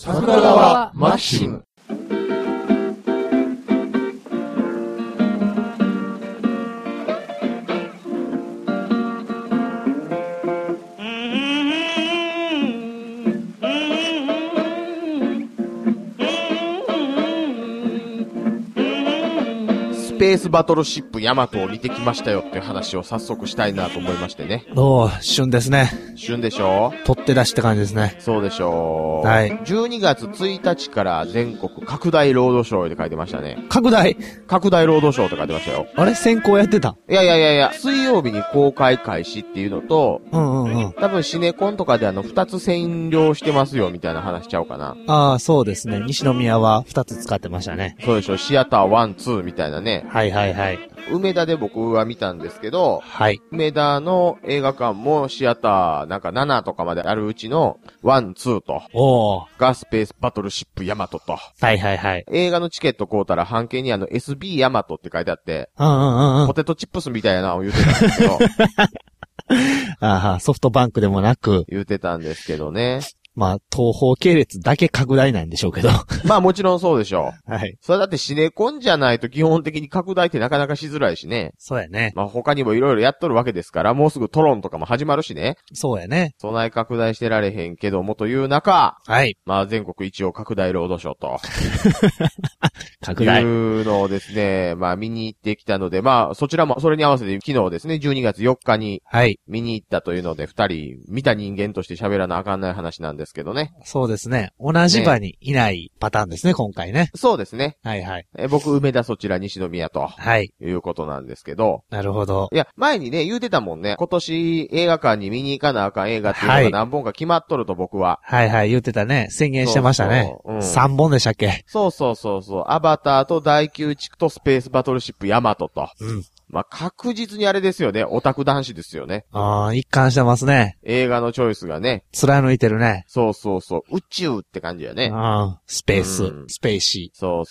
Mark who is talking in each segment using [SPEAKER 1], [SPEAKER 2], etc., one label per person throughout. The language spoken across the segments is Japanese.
[SPEAKER 1] 桜川マキシム。
[SPEAKER 2] スペースバトルシップヤマトを見てきましたよっていう話を早速したいなと思いましてね。
[SPEAKER 3] おー、旬ですね。
[SPEAKER 2] 旬でしょ？
[SPEAKER 3] 取って出しって感じですね。
[SPEAKER 2] そうでしょう。
[SPEAKER 3] はい。
[SPEAKER 2] 12月1日から全国拡大ロードショーって書いてましたね。
[SPEAKER 3] 拡大。
[SPEAKER 2] 拡大ロードショーって書いてましたよ。
[SPEAKER 3] あれ先行やってた？
[SPEAKER 2] いや、水曜日に公開開始っていうのと、多分シネコンとかで2つ占領してますよみたいな話しちゃうかな。
[SPEAKER 3] ああ、そうですね。西宮は2つ使ってましたね。
[SPEAKER 2] そうでしょ。シアター1、2みたいなね。
[SPEAKER 3] はいはいはい。
[SPEAKER 2] 梅田で僕は見たんですけど、
[SPEAKER 3] はい。
[SPEAKER 2] 梅田の映画館もシアターなんか7とかまであるうちの1、2と、
[SPEAKER 3] おー。
[SPEAKER 2] がスペースバトルシップヤマトと、
[SPEAKER 3] はいはいはい。
[SPEAKER 2] 映画のチケット買うたら半径にSB ヤマトって書いてあって、
[SPEAKER 3] ポ
[SPEAKER 2] ポテトチップスみたいなのを言ってたんですけど、
[SPEAKER 3] ソフトバンクでもなく、
[SPEAKER 2] 言ってたんですけどね。
[SPEAKER 3] まあ、東方系列だけ拡大なんでしょうけど。
[SPEAKER 2] まあもちろんそうでしょう。
[SPEAKER 3] はい。
[SPEAKER 2] それだってシネコンじゃないと基本的に拡大ってなかなかしづらいしね。
[SPEAKER 3] そうやね。
[SPEAKER 2] まあ他にもいろいろやっとるわけですから、もうすぐトロンとかも始まるしね。
[SPEAKER 3] そうやね。
[SPEAKER 2] そない拡大してられへんけどもという中、
[SPEAKER 3] はい。
[SPEAKER 2] まあ全国一応拡大ロードショーと。
[SPEAKER 3] 拡大。
[SPEAKER 2] いうのをですね、まあ見に行ってきたので、まあそちらもそれに合わせて昨日ですね、12月4日に
[SPEAKER 3] はい。
[SPEAKER 2] 見に行ったというので、二人見た人間として喋らなあかんない話なんですけどね。
[SPEAKER 3] そうですね。同じ場にいないパターンですね、今回ね。
[SPEAKER 2] そうですね。
[SPEAKER 3] はいはい。
[SPEAKER 2] 僕、梅田そちら西宮と。
[SPEAKER 3] はい。
[SPEAKER 2] いうことなんですけど。
[SPEAKER 3] なるほど。
[SPEAKER 2] いや、前にね、言うてたもんね。今年映画館に見に行かなあかん映画っていうのが何本か決まっとると僕は。
[SPEAKER 3] はいはい、言ってたね。宣言してましたね。
[SPEAKER 2] そうそう、
[SPEAKER 3] 3本でしたっけ？
[SPEAKER 2] そう。アバターと大宮地区とスペースバトルシップヤマトと。
[SPEAKER 3] うん。
[SPEAKER 2] まあ、確実にあれですよね。オタク男子ですよね。
[SPEAKER 3] ああ、一貫してますね。
[SPEAKER 2] 映画のチョイスがね。
[SPEAKER 3] 貫いてるね。
[SPEAKER 2] そう。宇宙って感じやね。
[SPEAKER 3] スペース、スペーシー。
[SPEAKER 2] そう。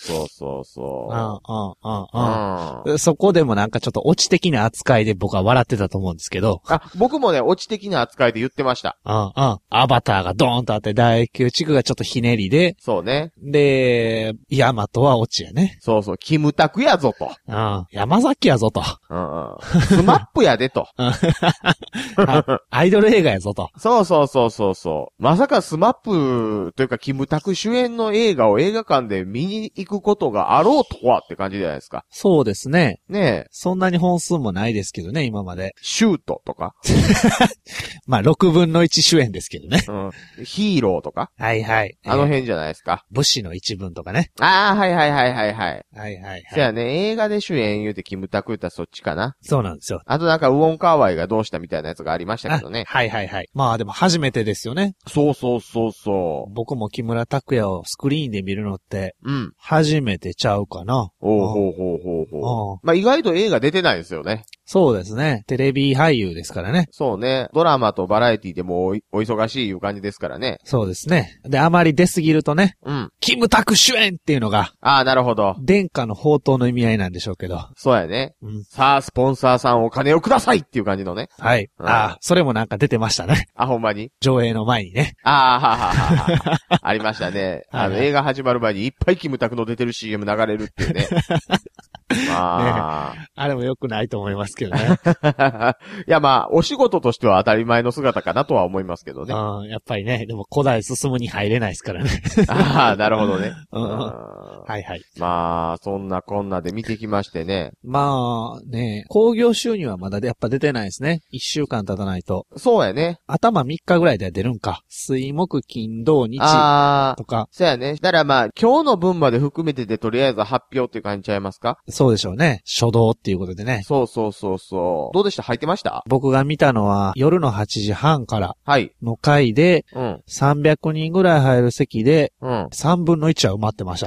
[SPEAKER 3] そこでもなんかちょっとオチ的な扱いで僕は笑ってたと思うんですけど。
[SPEAKER 2] 僕もね、オチ的な扱いで言ってました。
[SPEAKER 3] アバターがドーンとあって、大宮地区がちょっとひねりで。
[SPEAKER 2] そうね。
[SPEAKER 3] で、ヤマトはオチやね。
[SPEAKER 2] そう。キムタクやぞと。
[SPEAKER 3] 山崎やぞと。
[SPEAKER 2] スマップやでと。
[SPEAKER 3] アイドル映画やぞと。
[SPEAKER 2] そう。まさかスマップというかキムタク主演の映画を映画館で見に行くことがあろうとはって感じじゃないですか。
[SPEAKER 3] そうですね。
[SPEAKER 2] ねえ。
[SPEAKER 3] そんなに本数もないですけどね、今まで。
[SPEAKER 2] シュートとか。
[SPEAKER 3] まあ、6分の1主演ですけどね。
[SPEAKER 2] ヒーローとか。
[SPEAKER 3] はい。
[SPEAKER 2] あの辺じゃないですか。
[SPEAKER 3] 武士の一文とかね。
[SPEAKER 2] はい。
[SPEAKER 3] はい。
[SPEAKER 2] そやね、映画で主演言うてキムタク言ったらそっちかな。
[SPEAKER 3] そうなんですよ。
[SPEAKER 2] あとなんかウォンカーワイがどうしたみたいなやつがありましたけどね。
[SPEAKER 3] はい。まあでも初めてですよね。
[SPEAKER 2] そう。
[SPEAKER 3] 僕も木村拓哉をスクリーンで見るのって、
[SPEAKER 2] うん。
[SPEAKER 3] 初めてちゃうかな。
[SPEAKER 2] ほう。まあ意外と映画出てないですよね。
[SPEAKER 3] そうですね。テレビ俳優ですからね。
[SPEAKER 2] そうね。ドラマとバラエティでもお忙しいいう感じですからね。
[SPEAKER 3] そうですね。で、あまり出すぎるとね。
[SPEAKER 2] うん。
[SPEAKER 3] キムタク主演っていうのが。
[SPEAKER 2] なるほど。
[SPEAKER 3] 殿下の宝刀の意味合いなんでしょうけど。
[SPEAKER 2] そうやね。さあ、スポンサーさんお金をくださいっていう感じのね。
[SPEAKER 3] はい。それもなんか出てましたね。
[SPEAKER 2] ほんまに
[SPEAKER 3] 上映の前にね。
[SPEAKER 2] ありましたね。映画始まる前にいっぱいキムタクの出てる CM 流れるっていうね。
[SPEAKER 3] あれも良くないと思いますけどね。
[SPEAKER 2] いやまあ、お仕事としては当たり前の姿かなとは思いますけどね。
[SPEAKER 3] やっぱりね、でも古代進むに入れないですからね。
[SPEAKER 2] なるほどね。
[SPEAKER 3] はい。
[SPEAKER 2] まあ、そんなこんなで見てきましてね。
[SPEAKER 3] まあね、興行収入はまだやっぱ出てないですね。1週間経たないと。
[SPEAKER 2] そうやね。
[SPEAKER 3] 頭3日ぐらいでは出るんか。水木金土日とか。
[SPEAKER 2] そうやね。だからまあ、今日の分まで含めてでとりあえず発表っていう感じちゃいますか？
[SPEAKER 3] そうでしょうね。初動っていうことでね。
[SPEAKER 2] そう。どうでした？入ってました？
[SPEAKER 3] 僕が見たのは夜の8時半からの回で、
[SPEAKER 2] 300
[SPEAKER 3] 人ぐらい入る席で、
[SPEAKER 2] 3分
[SPEAKER 3] 3分の1は埋まってましたね。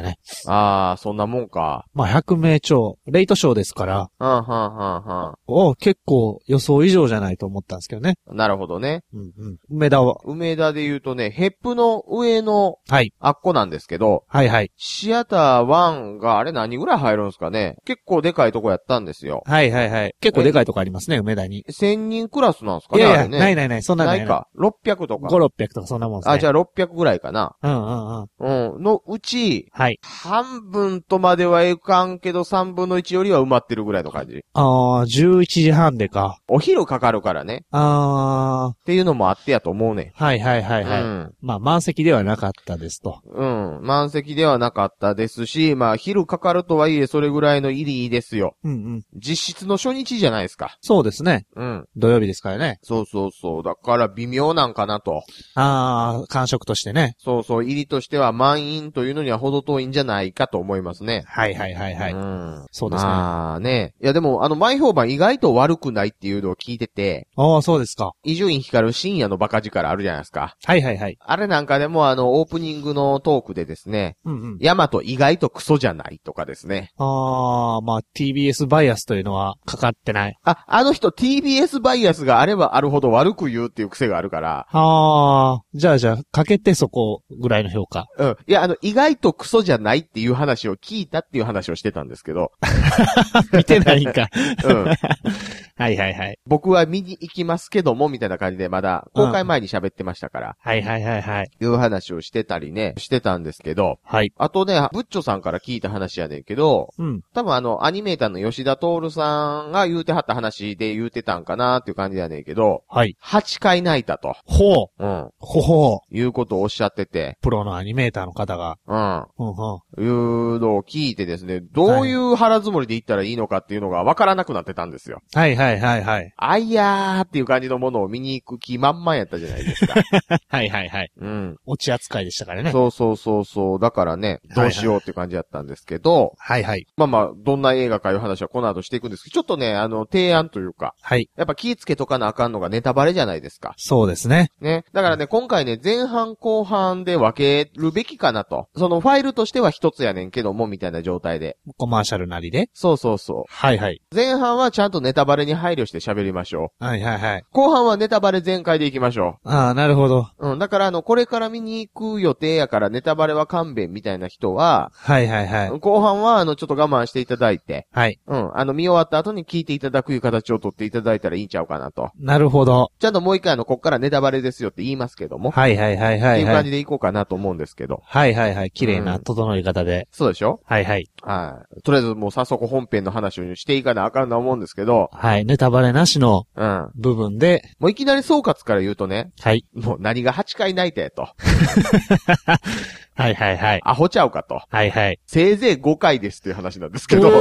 [SPEAKER 2] ああ、そんなもんか。
[SPEAKER 3] まあ、100名超、レイトショーですから、結構予想以上じゃないと思ったんですけどね。
[SPEAKER 2] なるほどね。
[SPEAKER 3] うんうん。梅田は。
[SPEAKER 2] 梅田で言うとね、ヘップの上の、
[SPEAKER 3] はい。
[SPEAKER 2] あっこなんですけど、
[SPEAKER 3] はいはい。
[SPEAKER 2] シアター1があれ何ぐらい入るんですかね。結構でかいとこやったんですよ。
[SPEAKER 3] はいはいはい。結構でかいとこありますね、梅田に。
[SPEAKER 2] 1000人クラスなんですかね。
[SPEAKER 3] いやいや、
[SPEAKER 2] あれね。
[SPEAKER 3] ない、そんなない。
[SPEAKER 2] ないか。600とか。
[SPEAKER 3] 5、600とかそんなもんですね。
[SPEAKER 2] あ、じゃあ600ぐらいかな。
[SPEAKER 3] うん。
[SPEAKER 2] のうち、
[SPEAKER 3] はい。
[SPEAKER 2] 半分とまではいかんけど3分の1よりは埋まってるぐらいの感じ。
[SPEAKER 3] 11時半でか。
[SPEAKER 2] お昼かかるからね。っていうのもあってやと思うね。
[SPEAKER 3] はい。まあ、満席ではなかったですと。
[SPEAKER 2] 満席ではなかったですし、まあ、昼かかるとはいえそれぐらいの入りですよ。実質の初日じゃないですか。
[SPEAKER 3] そうですね。土曜日ですからね。
[SPEAKER 2] そう。だから微妙なんかなと。
[SPEAKER 3] 感触としてね。
[SPEAKER 2] そう、入りとしては満員というのには程遠いんじゃないかと思いますね。
[SPEAKER 3] はい。そうですね。
[SPEAKER 2] まあね。いやでも、前評判意外と悪くないっていうのを聞いてて。
[SPEAKER 3] そうですか。
[SPEAKER 2] 伊集院光る深夜のバカ力あるじゃないですか。
[SPEAKER 3] はい。
[SPEAKER 2] あれなんかでもオープニングのトークでですね。ヤマト意外とクソじゃないとかですね。
[SPEAKER 3] まあ TBS バイアスというのはかかってない。
[SPEAKER 2] あの人 TBS バイアスがあればあるほど悪く言うっていう癖があるから。
[SPEAKER 3] じゃあ、かけてそこぐらいの評価。
[SPEAKER 2] いや、意外とクソじゃないっていう話を聞いたっていう話をしてたんですけど。
[SPEAKER 3] 見てないんか。はい。
[SPEAKER 2] 僕は見に行きますけども、みたいな感じでまだ公開前に喋ってましたから。
[SPEAKER 3] はい。
[SPEAKER 2] いう話をしてたりね、してたんですけど。
[SPEAKER 3] はい。
[SPEAKER 2] あとね、ブッチョさんから聞いた話やねんけど、多分アニメーターの吉田徹さんが言うてはった話で言うてたんかなっていう感じやねんけど、
[SPEAKER 3] はい。
[SPEAKER 2] 8回泣いたと。いうことをおっしゃってて。
[SPEAKER 3] プロのアニメーターの方が。
[SPEAKER 2] いうのを聞いてですね、どういう腹積もりで言ったらいいのかっていうのがわからなくなってたんですよ。
[SPEAKER 3] はい。
[SPEAKER 2] あいやーっていう感じのものを見に行く気満々やったじゃないですか。
[SPEAKER 3] はい。落ち扱いでしたからね。
[SPEAKER 2] そう。だからね、どうしようっていう感じやったんですけど。
[SPEAKER 3] はい。
[SPEAKER 2] まあ、どんな映画かいう話はこの後していくんですけど、ちょっとね、提案というか。
[SPEAKER 3] はい。
[SPEAKER 2] やっぱ気ぃつけとかなあかんのがネタバレじゃないですか。
[SPEAKER 3] そうですね。
[SPEAKER 2] ね。だからね、今回ね、前半後半で分けるべきかなと。そのファイルとしては一つやねんけども、みたいな状態で。
[SPEAKER 3] コマーシャルなりで。
[SPEAKER 2] そう。
[SPEAKER 3] はい。
[SPEAKER 2] 前半はちゃんとネタバレに配慮して喋りましょ
[SPEAKER 3] う。はい。
[SPEAKER 2] 後半はネタバレ全開でいきましょ
[SPEAKER 3] う。なるほど。
[SPEAKER 2] だからこれから見に行く予定やからネタバレは勘弁みたいな人は、
[SPEAKER 3] はい。
[SPEAKER 2] 後半はちょっと我慢していただいて、
[SPEAKER 3] はい。
[SPEAKER 2] 見終わった後に聞いていただくいう形を取っていただいたらいいんちゃうかなと。
[SPEAKER 3] なるほど。
[SPEAKER 2] ちゃんともう一回こっからネタバレですよって言いますけども。
[SPEAKER 3] はい。って
[SPEAKER 2] いう感じでいこうかなと思うんですけど。
[SPEAKER 3] はい。綺麗な整い方で。
[SPEAKER 2] そうでしょ？
[SPEAKER 3] はい。
[SPEAKER 2] とりあえずもう早速本編の話をしていかなあかんな思うんですけど。
[SPEAKER 3] はい。ネタバレなしの部分で。
[SPEAKER 2] もういきなり総括から言うとね。
[SPEAKER 3] はい。
[SPEAKER 2] もう何が8回泣いたやと。
[SPEAKER 3] はい。
[SPEAKER 2] アホちゃうかと。
[SPEAKER 3] はい。
[SPEAKER 2] せいぜい5回ですっていう話なんですけど。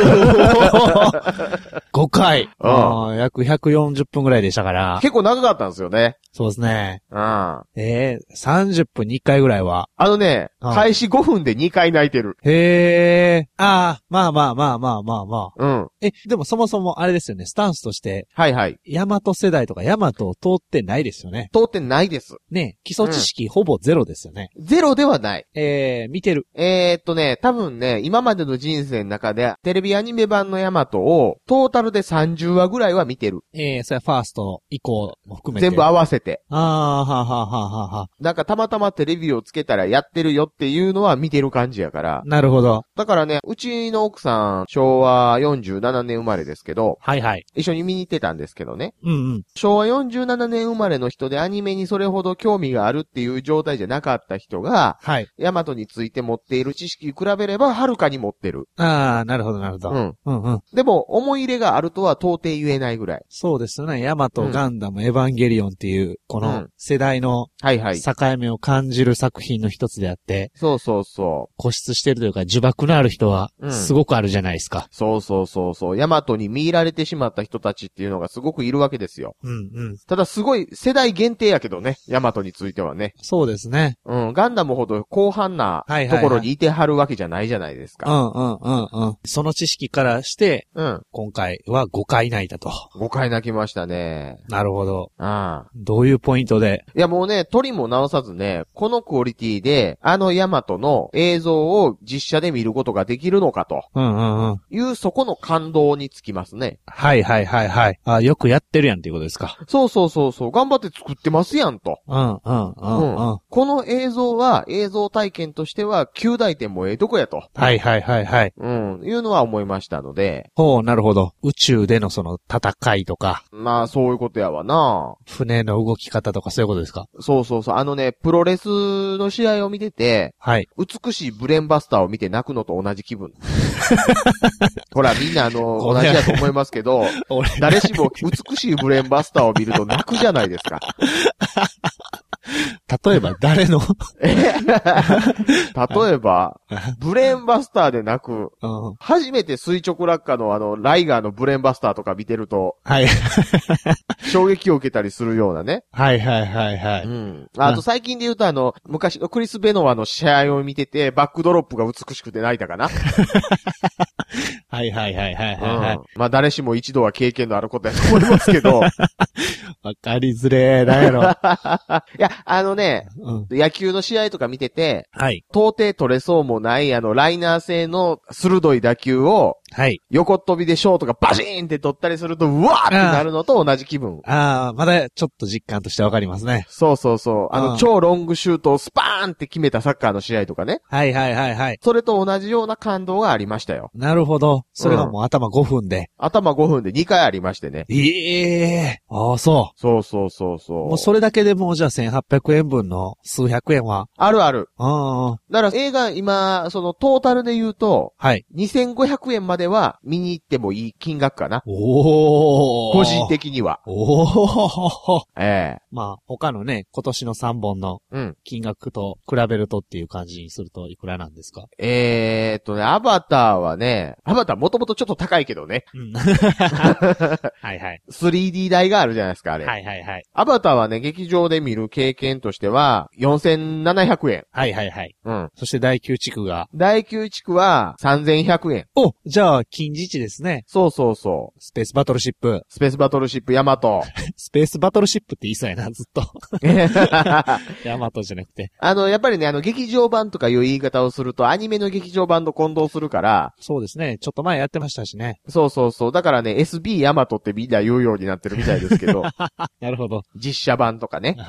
[SPEAKER 3] 5回。約140分ぐらいでしたから。
[SPEAKER 2] 結構長かったんですよね。
[SPEAKER 3] そうですね。30分に1回ぐらいは。
[SPEAKER 2] 開始5分で2回泣いてる。
[SPEAKER 3] まあ。でもそもそもあれですよね、スタンスとして。
[SPEAKER 2] はい。
[SPEAKER 3] ヤマト世代とかヤマトを通ってないですよね。
[SPEAKER 2] 通ってないです。
[SPEAKER 3] ね、基礎知識ほぼゼロですよね。
[SPEAKER 2] ゼロではない。
[SPEAKER 3] 見てる。
[SPEAKER 2] 多分ね、今までの人生の中で、テレビアニメ版のヤマトを、トータルで30話ぐらいは見てる。
[SPEAKER 3] それはファースト以降も含めて。
[SPEAKER 2] 全部合わせて。
[SPEAKER 3] は。
[SPEAKER 2] なんかたまたまテレビをつけたらやってるよっていうのは見てる感じやから。
[SPEAKER 3] なるほど。
[SPEAKER 2] だからね、うちの奥さん、昭和47年生まれですけど。
[SPEAKER 3] はい。
[SPEAKER 2] 一緒に見に行ってたんですけどね。
[SPEAKER 3] うん。
[SPEAKER 2] 昭和47年生まれの人でアニメにそれほど興味があるっていう状態じゃなかった人が、
[SPEAKER 3] はい。
[SPEAKER 2] ヤマトについて持っている知識比べれば、はるかに持ってる。
[SPEAKER 3] なるほど。うん。
[SPEAKER 2] でも、思い入れがあるとは到底言えないぐらい。
[SPEAKER 3] そうですね。ヤマト、ガンダム、エヴァンゲリオンっていう、この世代の、境目を感じる作品の一つであって。
[SPEAKER 2] そう。
[SPEAKER 3] 固執してるというか、呪縛のある人は、すごくあるじゃないですか。
[SPEAKER 2] そう。ヤマトに見入られてしまった人たちっていうのがすごくいるわけですよ。ただすごい世代限定やけどね、ヤマトについてはね。
[SPEAKER 3] そうですね。
[SPEAKER 2] ガンダムほどと広範なところにいてはるわけじゃないじゃないですか。
[SPEAKER 3] その知識からして、今回は5回泣いたと。
[SPEAKER 2] 5回泣きましたね。
[SPEAKER 3] なるほど。どういうポイントで？
[SPEAKER 2] いやもうね、鳥も直さずね、このクオリティで、ヤマトの映像を実写で見ることができるのかと。いうそこの感動につきますね。
[SPEAKER 3] はい。よくやってるやんっていうことですか。
[SPEAKER 2] そう。頑張って作ってますやんと。この映像は、映像体験としては、9大点もええとこやと。
[SPEAKER 3] はい。
[SPEAKER 2] いうのは思いましたので。
[SPEAKER 3] なるほど。宇宙でのその戦いとか。
[SPEAKER 2] まあ、そういうことやわな。
[SPEAKER 3] 船の動き方とかそういうことですか。
[SPEAKER 2] そう。プロレスの試合を見てて、美しいブレーンバスターを見て泣くのと同じ気分。ほら、みんな同じだと思いますけど、誰しも美しいブレーンバスターを見ると泣くじゃないですか。
[SPEAKER 3] 例えば誰の
[SPEAKER 2] 例えば、ブレーンバスターで泣く、初めて垂直落下のライガーのブレーンバスターとか見てると、衝撃を受けたりするようなね。あと最近で言うと昔のクリス・ベノワの試合を見てて、バックドロップが美しくて泣いたかな。まあ誰しも一度は経験のあることやと思いますけど。
[SPEAKER 3] わかりづれーだやろ。
[SPEAKER 2] いや、野球の試合とか見てて、到底取れそうもないライナー性の鋭い打球を、横っ飛びでショートがバシーンって取ったりすると、うわーってなるのと同じ気分。
[SPEAKER 3] まだちょっと実感としてわかりますね。
[SPEAKER 2] そう。超ロングシュートをスパーンって決めたサッカーの試合とかね。それと同じような感動がありましたよ。
[SPEAKER 3] なるほど。それがもう頭5分で。
[SPEAKER 2] 頭5分で2回ありましてね。
[SPEAKER 3] そう。
[SPEAKER 2] も
[SPEAKER 3] うそれだけでもうじゃあ1800円分の数百円は。
[SPEAKER 2] ある。だから映画今、そのトータルで言うと、2500円までは見に行ってもいい金額かな。個人的には。
[SPEAKER 3] まあ他のね、今年の3本の金額と比べるとっていう感じにするといくらなんですか？
[SPEAKER 2] アバターはね、もともとちょっと高いけどね。3D 台があるじゃないですか、あれ。アバターはね、劇場で見る経験としては、4700円。
[SPEAKER 3] そして第9地区が。
[SPEAKER 2] 第9地区は3100円。
[SPEAKER 3] じゃあ、近似値ですね。
[SPEAKER 2] そう。
[SPEAKER 3] スペースバトルシップ。
[SPEAKER 2] ヤマト。
[SPEAKER 3] スペースバトルシップって言いそうやな、ずっと。ヤマトじゃなくて。
[SPEAKER 2] やっぱりね、劇場版とかいう言い方をすると、アニメの劇場版と混同するから。
[SPEAKER 3] そうですね。ちょっと前やってましたしね。
[SPEAKER 2] そう。だからね、SB ヤマトってみんな言うようになってるみたいですけど。
[SPEAKER 3] なるほど。
[SPEAKER 2] 実写版とかね。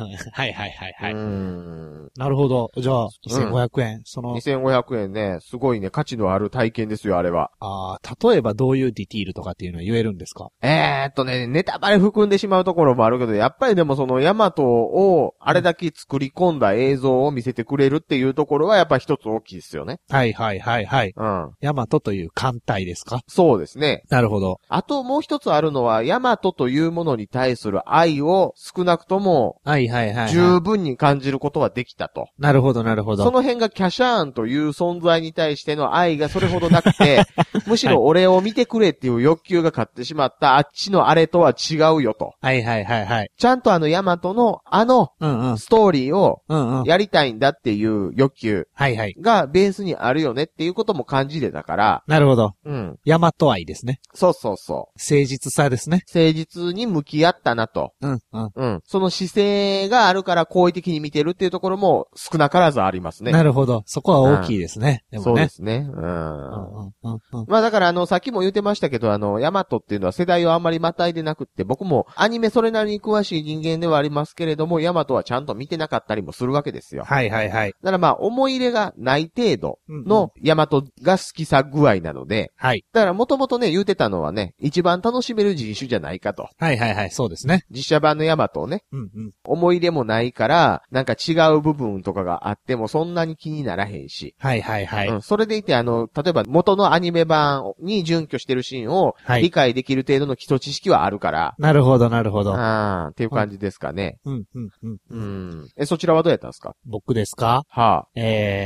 [SPEAKER 3] なるほど。じゃあ、2500円。
[SPEAKER 2] 2500円ね、すごいね、価値のある体験ですよ、あれは。
[SPEAKER 3] 例えばどういうディティールとかっていうのは言えるんですか？
[SPEAKER 2] ネタバレ含んでしまうところもあるけど、やっぱりでもそのヤマトをあれだけ作り込んだ映像を見せてくれるっていうところはやっぱ一つ大きいですよね。ヤマトという艦隊ですか？ そうですね。
[SPEAKER 3] なるほど。
[SPEAKER 2] あともう一つあるのは、ヤマトというものに対する愛を少なくとも、十分に感じることはできたと。
[SPEAKER 3] なるほど。
[SPEAKER 2] その辺がキャシャーンという存在に対しての愛がそれほどなくて、むしろ俺を見てくれっていう欲求が勝ってしまったあっちのあれとは違うよと。ちゃんとヤマトのストーリーをやりたいんだっていう欲求がベースにあるよねっていうことも感じれたから。
[SPEAKER 3] なるほど。ヤマト愛ですね。
[SPEAKER 2] そう。
[SPEAKER 3] 誠実さですね。
[SPEAKER 2] 誠実に向き合ったなと。その姿勢があるから好意的に見てるっていうところも少なからずありますね。
[SPEAKER 3] なるほど。そこは大きいですね。でもね。
[SPEAKER 2] そうですね。まあだからさっきも言ってましたけどヤマトっていうのは世代をあんまりまたいでなくって、僕もアニメそれなりに詳しい人間ではありますけれども、ヤマトはちゃんと見てなかったりもするわけですよ。だからまあ思い入れがない程度のヤマトが好きさ具合なので、だからもともとね言うてたのはね、一番楽しめる人種じゃないかと。
[SPEAKER 3] そうですね。
[SPEAKER 2] 実写版のヤマトをね、思い入れもないから、なんか違う部分とかがあってもそんなに気にならへんし。それでいて例えば元のアニメ版画に準拠してるシーンを理解できる程度の基礎知識はあるから。
[SPEAKER 3] なるほど、なるほど。
[SPEAKER 2] っていう感じですかね。そちらはどうやったんですか？
[SPEAKER 3] 僕ですか？
[SPEAKER 2] はあ。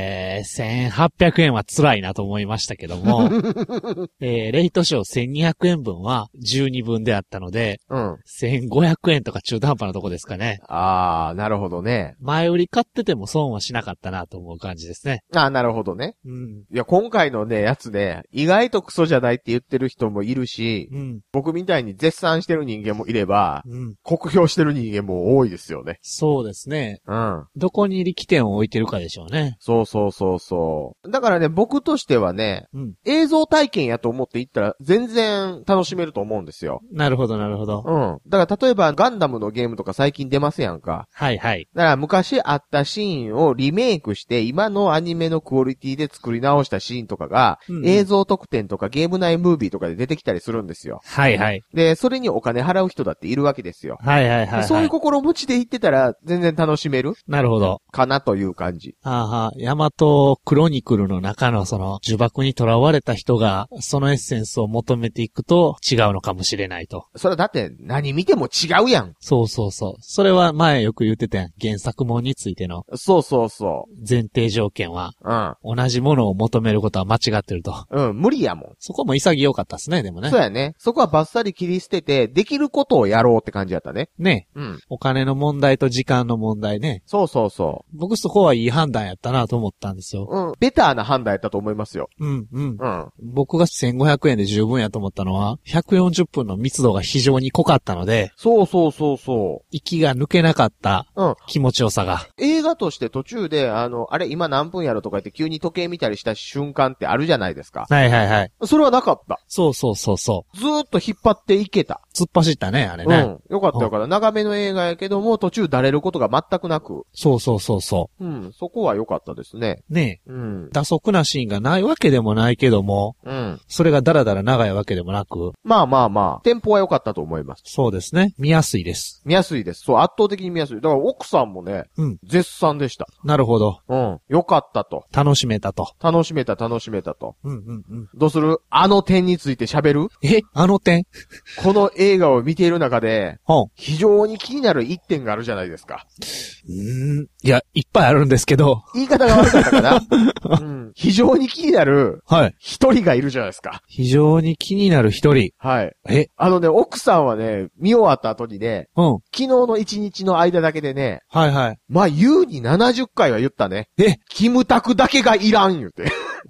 [SPEAKER 3] 1800円は辛いなと思いましたけども、レイトショー1200円分は12分であったので、1500円とか中途半端なとこですかね。
[SPEAKER 2] なるほどね。
[SPEAKER 3] 前売り買ってても損はしなかったなと思う感じですね。
[SPEAKER 2] なるほどね。いや、今回のね、やつね、意外とクソじゃないって言ってる人もいるし、僕みたいに絶賛してる人間もいれば、酷評してる人間も多いですよね。
[SPEAKER 3] そうですね。どこに力点を置いてるかでしょうね。
[SPEAKER 2] そう。だからね、僕としてはね、映像体験やと思っていったら全然楽しめると思うんですよ。
[SPEAKER 3] なるほど、なるほど。
[SPEAKER 2] だから例えばガンダムのゲームとか最近出ますやんか。
[SPEAKER 3] はいはい。
[SPEAKER 2] だから昔あったシーンをリメイクして今のアニメのクオリティで作り直したシーンとかが、映像特典とかゲーム内ムービーとかで出てきたりするんですよ。
[SPEAKER 3] はいはい。
[SPEAKER 2] で、それにお金払う人だっているわけですよ。
[SPEAKER 3] はいはいはい。
[SPEAKER 2] そういう心持ちで言ってたら全然楽しめる。
[SPEAKER 3] なるほど。
[SPEAKER 2] かなという感じ。
[SPEAKER 3] ヤマトクロニクルの中のその呪縛に囚われた人がそのエッセンスを求めていくと違うのかもしれないと。
[SPEAKER 2] それだって何見ても違うやん。
[SPEAKER 3] そう。それは前よく言ってたやん。原作もんについての。
[SPEAKER 2] そう。
[SPEAKER 3] 前提条件は。同じものを求めることは間違ってると。
[SPEAKER 2] 無理やもん。
[SPEAKER 3] そこも潔かったっすね、でもね。
[SPEAKER 2] そうやね。そこはバッサリ切り捨てて、できることをやろうって感じやったね。
[SPEAKER 3] ね。お金の問題と時間の問題ね。
[SPEAKER 2] そう。
[SPEAKER 3] 僕そこはいい判断やったなと思ったんですよ。
[SPEAKER 2] ベターな判断やったと思いますよ。
[SPEAKER 3] 僕が1500円で十分やと思ったのは、140分の密度が非常に濃かったので。
[SPEAKER 2] そう。
[SPEAKER 3] 息が抜けなかった。気持ちよさが。
[SPEAKER 2] 映画として途中で、あれ今何分やろとか言って急に時計見たりした瞬間ってあるじゃないですか。
[SPEAKER 3] はい。
[SPEAKER 2] それはなかった。
[SPEAKER 3] そう。ず
[SPEAKER 2] ーっと引っ張っていけた。
[SPEAKER 3] 突っ走ったね、あれね。
[SPEAKER 2] よかったから、長めの映画やけども、途中だれることが全くなく。
[SPEAKER 3] そう。
[SPEAKER 2] そこは良かったですね。
[SPEAKER 3] ねえ。打足なシーンがないわけでもないけども、それがだらだら長いわけでもなく。
[SPEAKER 2] まあ。テンポは良かったと思います。
[SPEAKER 3] そうですね。見やすいです。
[SPEAKER 2] そう、圧倒的に見やすい。だから奥さんもね、絶賛でした。
[SPEAKER 3] なるほど。
[SPEAKER 2] 良かったと。
[SPEAKER 3] 楽しめたと。
[SPEAKER 2] 楽しめたと。どうする？あの点について喋る？
[SPEAKER 3] あの点？
[SPEAKER 2] この映画を見ている中で、非常に気になる一点があるじゃないですか。
[SPEAKER 3] いや、いっぱいあるんですけど。
[SPEAKER 2] 言い方が悪かったかな。非常に気になる、一人がいるじゃないですか。
[SPEAKER 3] 非常に気になる一人。
[SPEAKER 2] はい。奥さんはね、見終わった後にね、昨日の1日の間だけでね、まあ、優に70回は言ったね。キムタクだけがいらん言うて。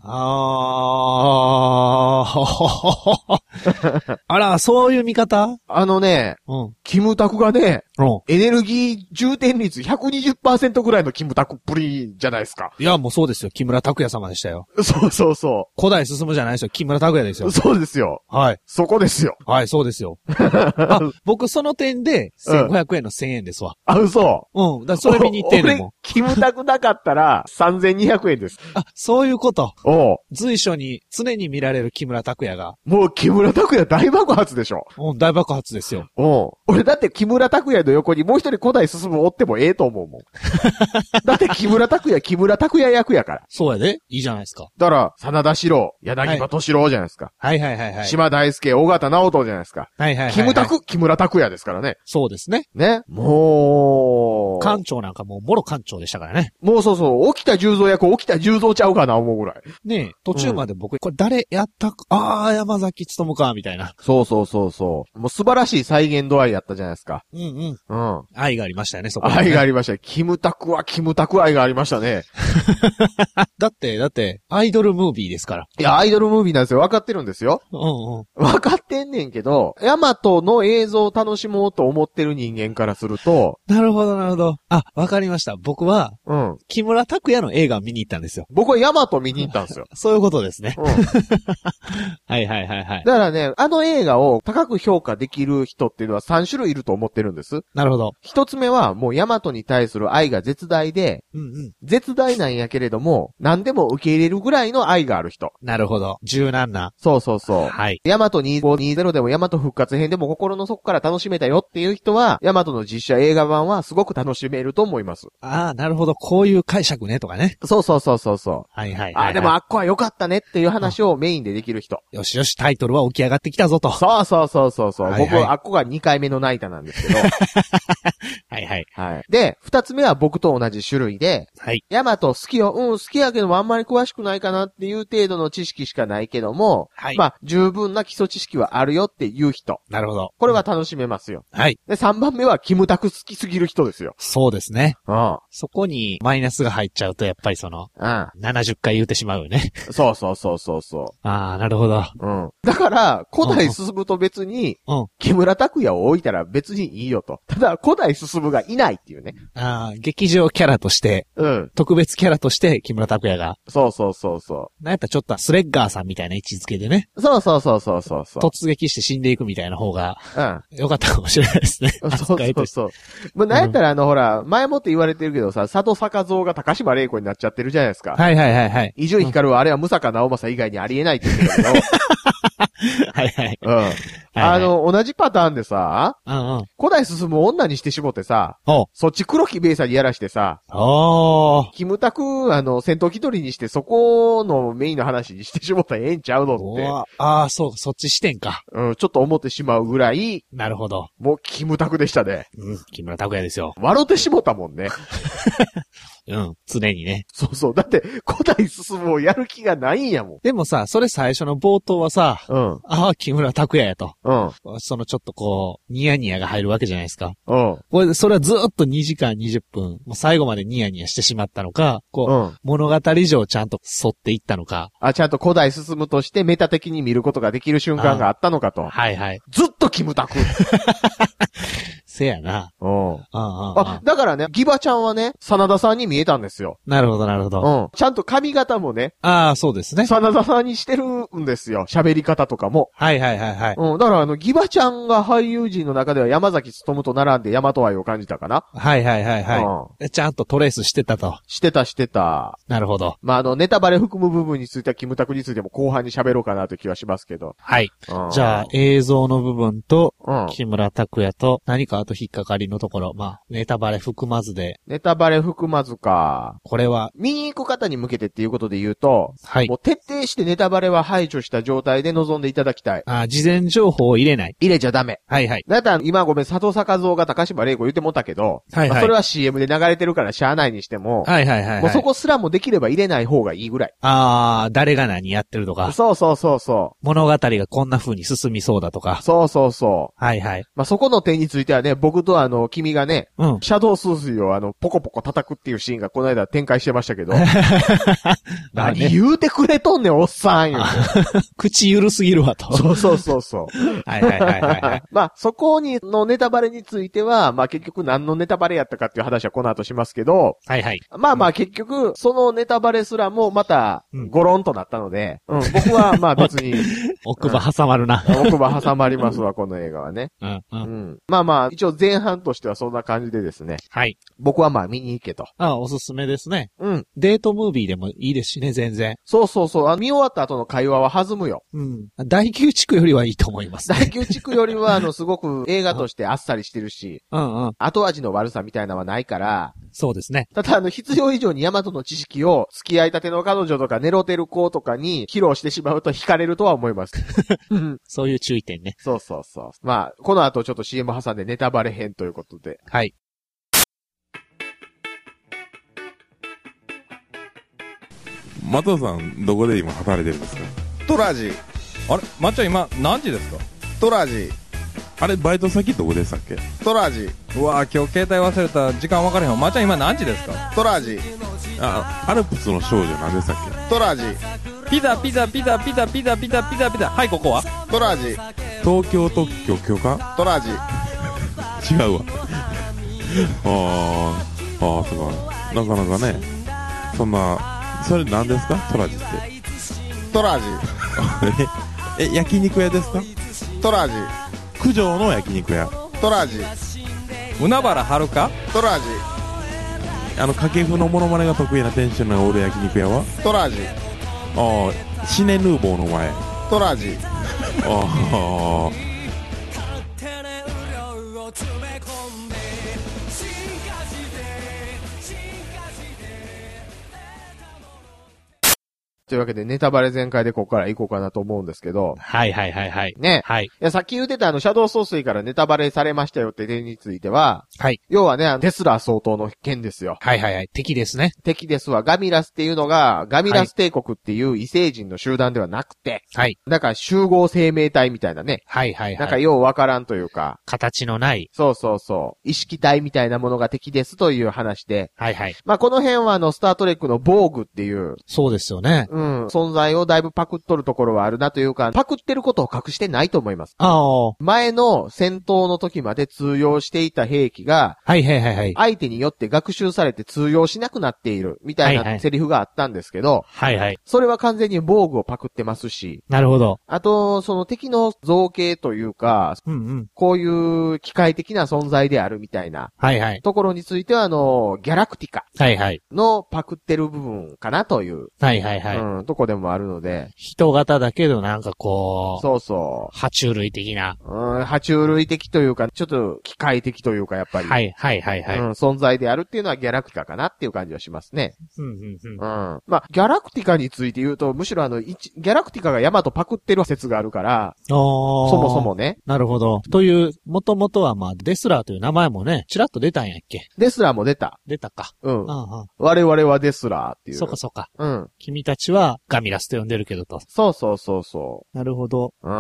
[SPEAKER 3] あら、そういう見方？
[SPEAKER 2] キムタクがね、エネルギー充填率 120% ぐらいのキムタクっぷりじゃないですか。
[SPEAKER 3] いや、もうそうですよ。木村拓哉様でしたよ。
[SPEAKER 2] そう。
[SPEAKER 3] 古代進むじゃないですよ。木村拓哉ですよ。
[SPEAKER 2] そうですよ。
[SPEAKER 3] はい。
[SPEAKER 2] そこですよ。
[SPEAKER 3] はい、そうですよ。僕その点で、1500円の1000円ですわ。
[SPEAKER 2] 嘘。
[SPEAKER 3] だそれ見に行ってんのも。
[SPEAKER 2] キムタクなかったら、3200円です。
[SPEAKER 3] そういうこと。随所に常に見られる木村拓哉が。
[SPEAKER 2] もう木村拓哉大爆発でしょ。
[SPEAKER 3] 大爆発ですよ。
[SPEAKER 2] 俺だって木村拓哉の横にもう一人古代進むおってもええと思うもん。だって木村拓哉役やから。
[SPEAKER 3] そうやで。いいじゃないですか。
[SPEAKER 2] だから、真田史郎、柳葉敏郎じゃないですか。
[SPEAKER 3] はい。
[SPEAKER 2] 島大輔、尾形直人じゃないですか。
[SPEAKER 3] はい。
[SPEAKER 2] 木村拓哉ですからね。
[SPEAKER 3] そうですね。
[SPEAKER 2] もう、
[SPEAKER 3] 館長なんかもう、もろ館長でしたからね。
[SPEAKER 2] もうそう、沖田十三役、沖田十三ちゃうかな、思うぐらい。
[SPEAKER 3] ねえ、途中まで僕、これ誰やったか、山崎努か、みたいな。
[SPEAKER 2] そう。もう素晴らしい再現度合いやったじゃないですか。
[SPEAKER 3] 愛がありましたよね、そこ、ね。
[SPEAKER 2] 愛がありました。キムタク愛がありましたね。
[SPEAKER 3] だって、アイドルムービーですから。
[SPEAKER 2] いや、アイドルムービーなんですよ。分かってるんですよ。分かってんねんけど、ヤマトの映像を楽しもうと思ってる人間からすると。
[SPEAKER 3] なるほど。わかりました。僕は、木村拓哉の映画を見に行ったんですよ。
[SPEAKER 2] 僕はヤマト見に行ったんですよ。
[SPEAKER 3] そういうことですね。はい。
[SPEAKER 2] だからね、あの映映画を高く評価できる人っていうのは3種類いると思ってるんです。
[SPEAKER 3] なるほど。
[SPEAKER 2] 一つ目はもうヤマトに対する愛が絶大で、絶大なんやけれども、何でも受け入れるぐらいの愛がある人。
[SPEAKER 3] なるほど。柔軟な。
[SPEAKER 2] そうそうそう。
[SPEAKER 3] はい。
[SPEAKER 2] ヤマト2520でもヤマト復活編でも心の底から楽しめたよっていう人は、ヤマトの実写映画版はすごく楽しめると思います。
[SPEAKER 3] ああ、なるほど。こういう解釈ねとかね。
[SPEAKER 2] そうそうそうそうそう。
[SPEAKER 3] はいはい。
[SPEAKER 2] あ、でもあっこは良かったねっていう話をメインでできる人。
[SPEAKER 3] よしよし、タイトルは起き上がってきたぞと。
[SPEAKER 2] そうそうそうそうそう。
[SPEAKER 3] はいはい、
[SPEAKER 2] 僕、あっこが2回目のナイタなんですけど。
[SPEAKER 3] はいはい。
[SPEAKER 2] はい。で、2つ目は僕と同じ種類で、
[SPEAKER 3] はい。
[SPEAKER 2] ヤマト好きよ。好きやけどもあんまり詳しくないかなっていう程度の知識しかないけども、
[SPEAKER 3] はい。
[SPEAKER 2] まあ、十分な基礎知識はあるよっていう人。
[SPEAKER 3] なるほど。
[SPEAKER 2] これは楽しめますよ。
[SPEAKER 3] はい。
[SPEAKER 2] で、3番目はキムタク好きすぎる人ですよ。
[SPEAKER 3] そうですね。
[SPEAKER 2] うん。
[SPEAKER 3] そこにマイナスが入っちゃうと、やっぱり70回言うてしまうよね。
[SPEAKER 2] そうそうそうそうそう。
[SPEAKER 3] ああ、なるほど。
[SPEAKER 2] うん。だから、古代進むと別に、木村拓哉を置いたら別にいいよと。ただ、古代進むがいないっていうね。
[SPEAKER 3] ああ、劇場キャラとして、特別キャラとして木村拓哉が。
[SPEAKER 2] そうそうそうそう。
[SPEAKER 3] なんやったらちょっとスレッガーさんみたいな位置づけでね。
[SPEAKER 2] そうそうそうそうそう。
[SPEAKER 3] 突撃して死んでいくみたいな方が、よかったかもしれないですね。
[SPEAKER 2] そうそうそう。もうなんやったらほら、前もって言われてるけどさ、佐藤坂蔵が高島玲子になっちゃってるじゃないですか。
[SPEAKER 3] はいはいはいはい。
[SPEAKER 2] 伊集院光はあれは武坂直政以外にありえないって言ってたけど。
[SPEAKER 3] はいはい。
[SPEAKER 2] 同じパターンでさ、古代進む女にしてしもってさ、そっち黒木ベイさんにやらしてさ、キムタク、戦闘機取りにしてそこのメインの話にしてしもったらええんちゃうのって。
[SPEAKER 3] ああ、そう、そっち視点か。
[SPEAKER 2] ちょっと思ってしまうぐらい。
[SPEAKER 3] なるほど。
[SPEAKER 2] もうキムタクでしたね。
[SPEAKER 3] 木村拓哉ですよ。
[SPEAKER 2] 笑ってしもったもんね。
[SPEAKER 3] 常にね。
[SPEAKER 2] そうそう。だって、古代進むをやる気がないんやもん。
[SPEAKER 3] でもさ、それ最初の冒頭はさ、ああ、木村拓哉やと。そのちょっとこう、ニヤニヤが入るわけじゃないですか。それはずっと2時間20分、もう最後までニヤニヤしてしまったのか、物語上ちゃんと沿っていったのか。
[SPEAKER 2] ちゃんと古代進むとしてメタ的に見ることができる瞬間があったのかと。
[SPEAKER 3] はいはい。
[SPEAKER 2] ずっとキムタク。
[SPEAKER 3] せやな。
[SPEAKER 2] だからね、ギバちゃんはね、真田さんに見えたんですよ。
[SPEAKER 3] なるほど、なるほど。
[SPEAKER 2] ちゃんと髪型もね。
[SPEAKER 3] そうですね。
[SPEAKER 2] 真田さんにしてるんですよ。喋り方とかも。
[SPEAKER 3] はいはいはいはい。
[SPEAKER 2] だからギバちゃんが俳優陣の中では山崎努と並んで大和愛を感じたかな。
[SPEAKER 3] はいはいはいはい。ちゃんとトレースしてたと。
[SPEAKER 2] してた。
[SPEAKER 3] なるほど。
[SPEAKER 2] まあ、ネタバレ含む部分についてはキムタクについても後半に喋ろうかなという気はしますけど。
[SPEAKER 3] はい。じゃあ、映像の部分と、木村拓哉と、何かあと引っかかりのところ、まあ、ネタバレ含まずで。
[SPEAKER 2] ネタバレ含まずか。
[SPEAKER 3] これは、
[SPEAKER 2] 見に行く方に向けてっていうことで言うと、
[SPEAKER 3] はい。
[SPEAKER 2] もう徹底してネタバレは排除した状態で臨んでいただきたい。
[SPEAKER 3] 事前情報を入れない。
[SPEAKER 2] 入れちゃダメ。
[SPEAKER 3] はいはい。
[SPEAKER 2] だったら今ごめん、佐藤坂蔵が高島玲子言ってもったけど、はいはい。それは CM で流れてるからしゃあないにしても、
[SPEAKER 3] はいはいはい。
[SPEAKER 2] もうそこすらもできれば入れない方がいいぐらい。
[SPEAKER 3] 誰が何やってるとか。
[SPEAKER 2] そうそうそうそう。
[SPEAKER 3] 物語がこんな風に進みそうだとか。
[SPEAKER 2] そうそうそう。
[SPEAKER 3] はいはい。
[SPEAKER 2] まあ、そこの点についてはね、僕と君がね、シャドウスースイをポコポコ叩くっていうシーンがこの間展開してましたけど、何言うてくれとんねん、おっさんよ。
[SPEAKER 3] 口ゆるすぎるわと。
[SPEAKER 2] そうそうそう。
[SPEAKER 3] はいはいはいはい。
[SPEAKER 2] まあ、そこのネタバレについては、まあ結局何のネタバレやったかっていう話はこの後しますけど、
[SPEAKER 3] はいはい。
[SPEAKER 2] まあまあ結局、そのネタバレすらもまた、ゴロンとなったので、僕はまあ別に。
[SPEAKER 3] 奥歯挟まるな。
[SPEAKER 2] 奥歯挟まりますわ、この映画はね。まあまあ、一応前半としてはそんな感じでですね。
[SPEAKER 3] はい。
[SPEAKER 2] 僕はまあ見に行けと。
[SPEAKER 3] おすすめですね。デートムービーでもいいですしね、全然。
[SPEAKER 2] そうそうそう。見終わった後の会話は弾むよ。
[SPEAKER 3] 第9地区よりはいいと思います、
[SPEAKER 2] ね。第9地区よりはすごく映画としてあっさりしてるし、後味の悪さみたいなのはないから、
[SPEAKER 3] そうですね。
[SPEAKER 2] ただ必要以上にヤマトの知識を付き合いたての彼女とか寝ろてる子とかに披露してしまうと惹かれるとは思います。
[SPEAKER 3] そういう注意点ね。
[SPEAKER 2] そうそうそう。まあ、この後ちょっと CM 挟んでネタバレ編ということで。
[SPEAKER 3] はい。
[SPEAKER 4] 松尾さん、どこで今働いてるんですか？
[SPEAKER 5] トラジ。
[SPEAKER 6] あれまっちゃん今何時ですか？
[SPEAKER 5] トラジ。
[SPEAKER 4] あれ、バイト先どこでしたっけ？
[SPEAKER 5] トラジ。
[SPEAKER 6] うわぁ、今日携帯忘れた。時間分からへん。まっちゃん今何時ですか？
[SPEAKER 5] トラジ。
[SPEAKER 4] アルプスの少女何でしたっけ？
[SPEAKER 5] トラジ。
[SPEAKER 6] ピザピザピザピザピザピザピザピザ。はい、ここは？
[SPEAKER 5] トラジ。
[SPEAKER 4] 東京特許許可？
[SPEAKER 5] トラジ。
[SPEAKER 4] 違うわ。そうか。なかなかね、そんな、それ何ですか？トラジって。
[SPEAKER 5] トラジ。
[SPEAKER 4] 焼肉屋ですか？
[SPEAKER 5] トラジ。
[SPEAKER 4] 九条の焼肉屋。
[SPEAKER 5] トラジ。
[SPEAKER 6] 海原はるか
[SPEAKER 5] トラジ。
[SPEAKER 4] 掛布のモノマネが得意な店主のおる焼肉屋は
[SPEAKER 5] トラジ。
[SPEAKER 4] ああ、シネヌーボーの前。
[SPEAKER 5] トラジ。
[SPEAKER 4] ああ。
[SPEAKER 2] というわけでネタバレ全開でここから行こうかなと思うんですけど。
[SPEAKER 3] はいはいはいはい。
[SPEAKER 2] ね。
[SPEAKER 3] はい。
[SPEAKER 2] いや、さっき言ってたシャドウ総帥からネタバレされましたよって点については、
[SPEAKER 3] はい。
[SPEAKER 2] 要はね、テスラ総統の件ですよ。
[SPEAKER 3] はいはいはい。敵ですね。
[SPEAKER 2] 敵ですわ。ガミラスっていうのが、ガミラス帝国っていう異星人の集団ではなくて、
[SPEAKER 3] はい。
[SPEAKER 2] だから集合生命体みたいなね。
[SPEAKER 3] はいはいはい。
[SPEAKER 2] なんかようわからんというか。
[SPEAKER 3] 形のない。
[SPEAKER 2] そうそうそう。意識体みたいなものが敵ですという話で。
[SPEAKER 3] はいはい。
[SPEAKER 2] まあ、この辺はスタートレックのボーグっていう。
[SPEAKER 3] そうですよね。
[SPEAKER 2] うん。存在をだいぶパクっとるところはあるなというか、パクってることを隠してないと思います。
[SPEAKER 3] ああ。
[SPEAKER 2] 前の戦闘の時まで通用していた兵器が、
[SPEAKER 3] はいはいはいはい。
[SPEAKER 2] 相手によって学習されて通用しなくなっている、みたいなセリフがあったんですけど、
[SPEAKER 3] はいはい。
[SPEAKER 2] それは完全に防具をパクってますし、
[SPEAKER 3] なるほど。
[SPEAKER 2] あと、その敵の造形というか、
[SPEAKER 3] うんうん。
[SPEAKER 2] こういう機械的な存在であるみたいな、
[SPEAKER 3] はいはい。
[SPEAKER 2] ところについては、ギャラクティカ
[SPEAKER 3] はいはい。
[SPEAKER 2] のパクってる部分かなという、
[SPEAKER 3] はいはいはい。
[SPEAKER 2] うん、とこでもあるので、
[SPEAKER 3] 人型だけどなんかこう、
[SPEAKER 2] そうそう。
[SPEAKER 3] 爬虫類的な。
[SPEAKER 2] 爬虫類的というか、ちょっと機械的というか、やっぱり。
[SPEAKER 3] はいはいはいはい。
[SPEAKER 2] 存在であるっていうのはギャラクティカかなっていう感じはしますね。
[SPEAKER 3] うんうんうん。
[SPEAKER 2] まあ、ギャラクティカについて言うと、むしろギャラクティカがヤマトパクってる説があるから、そもそもね。
[SPEAKER 3] なるほど。という、もともとはまあ、デスラーという名前もね、ちらっと出たんやっけ。
[SPEAKER 2] デスラーも出た。
[SPEAKER 3] 出たか。
[SPEAKER 2] うん。
[SPEAKER 3] うんうん。
[SPEAKER 2] 我々はデスラーっていう。
[SPEAKER 3] そうかそうか。
[SPEAKER 2] うん。
[SPEAKER 3] 君たちはガミラスと呼んでるけどと。
[SPEAKER 2] そうそうそうそう。
[SPEAKER 3] なるほど。
[SPEAKER 2] うん。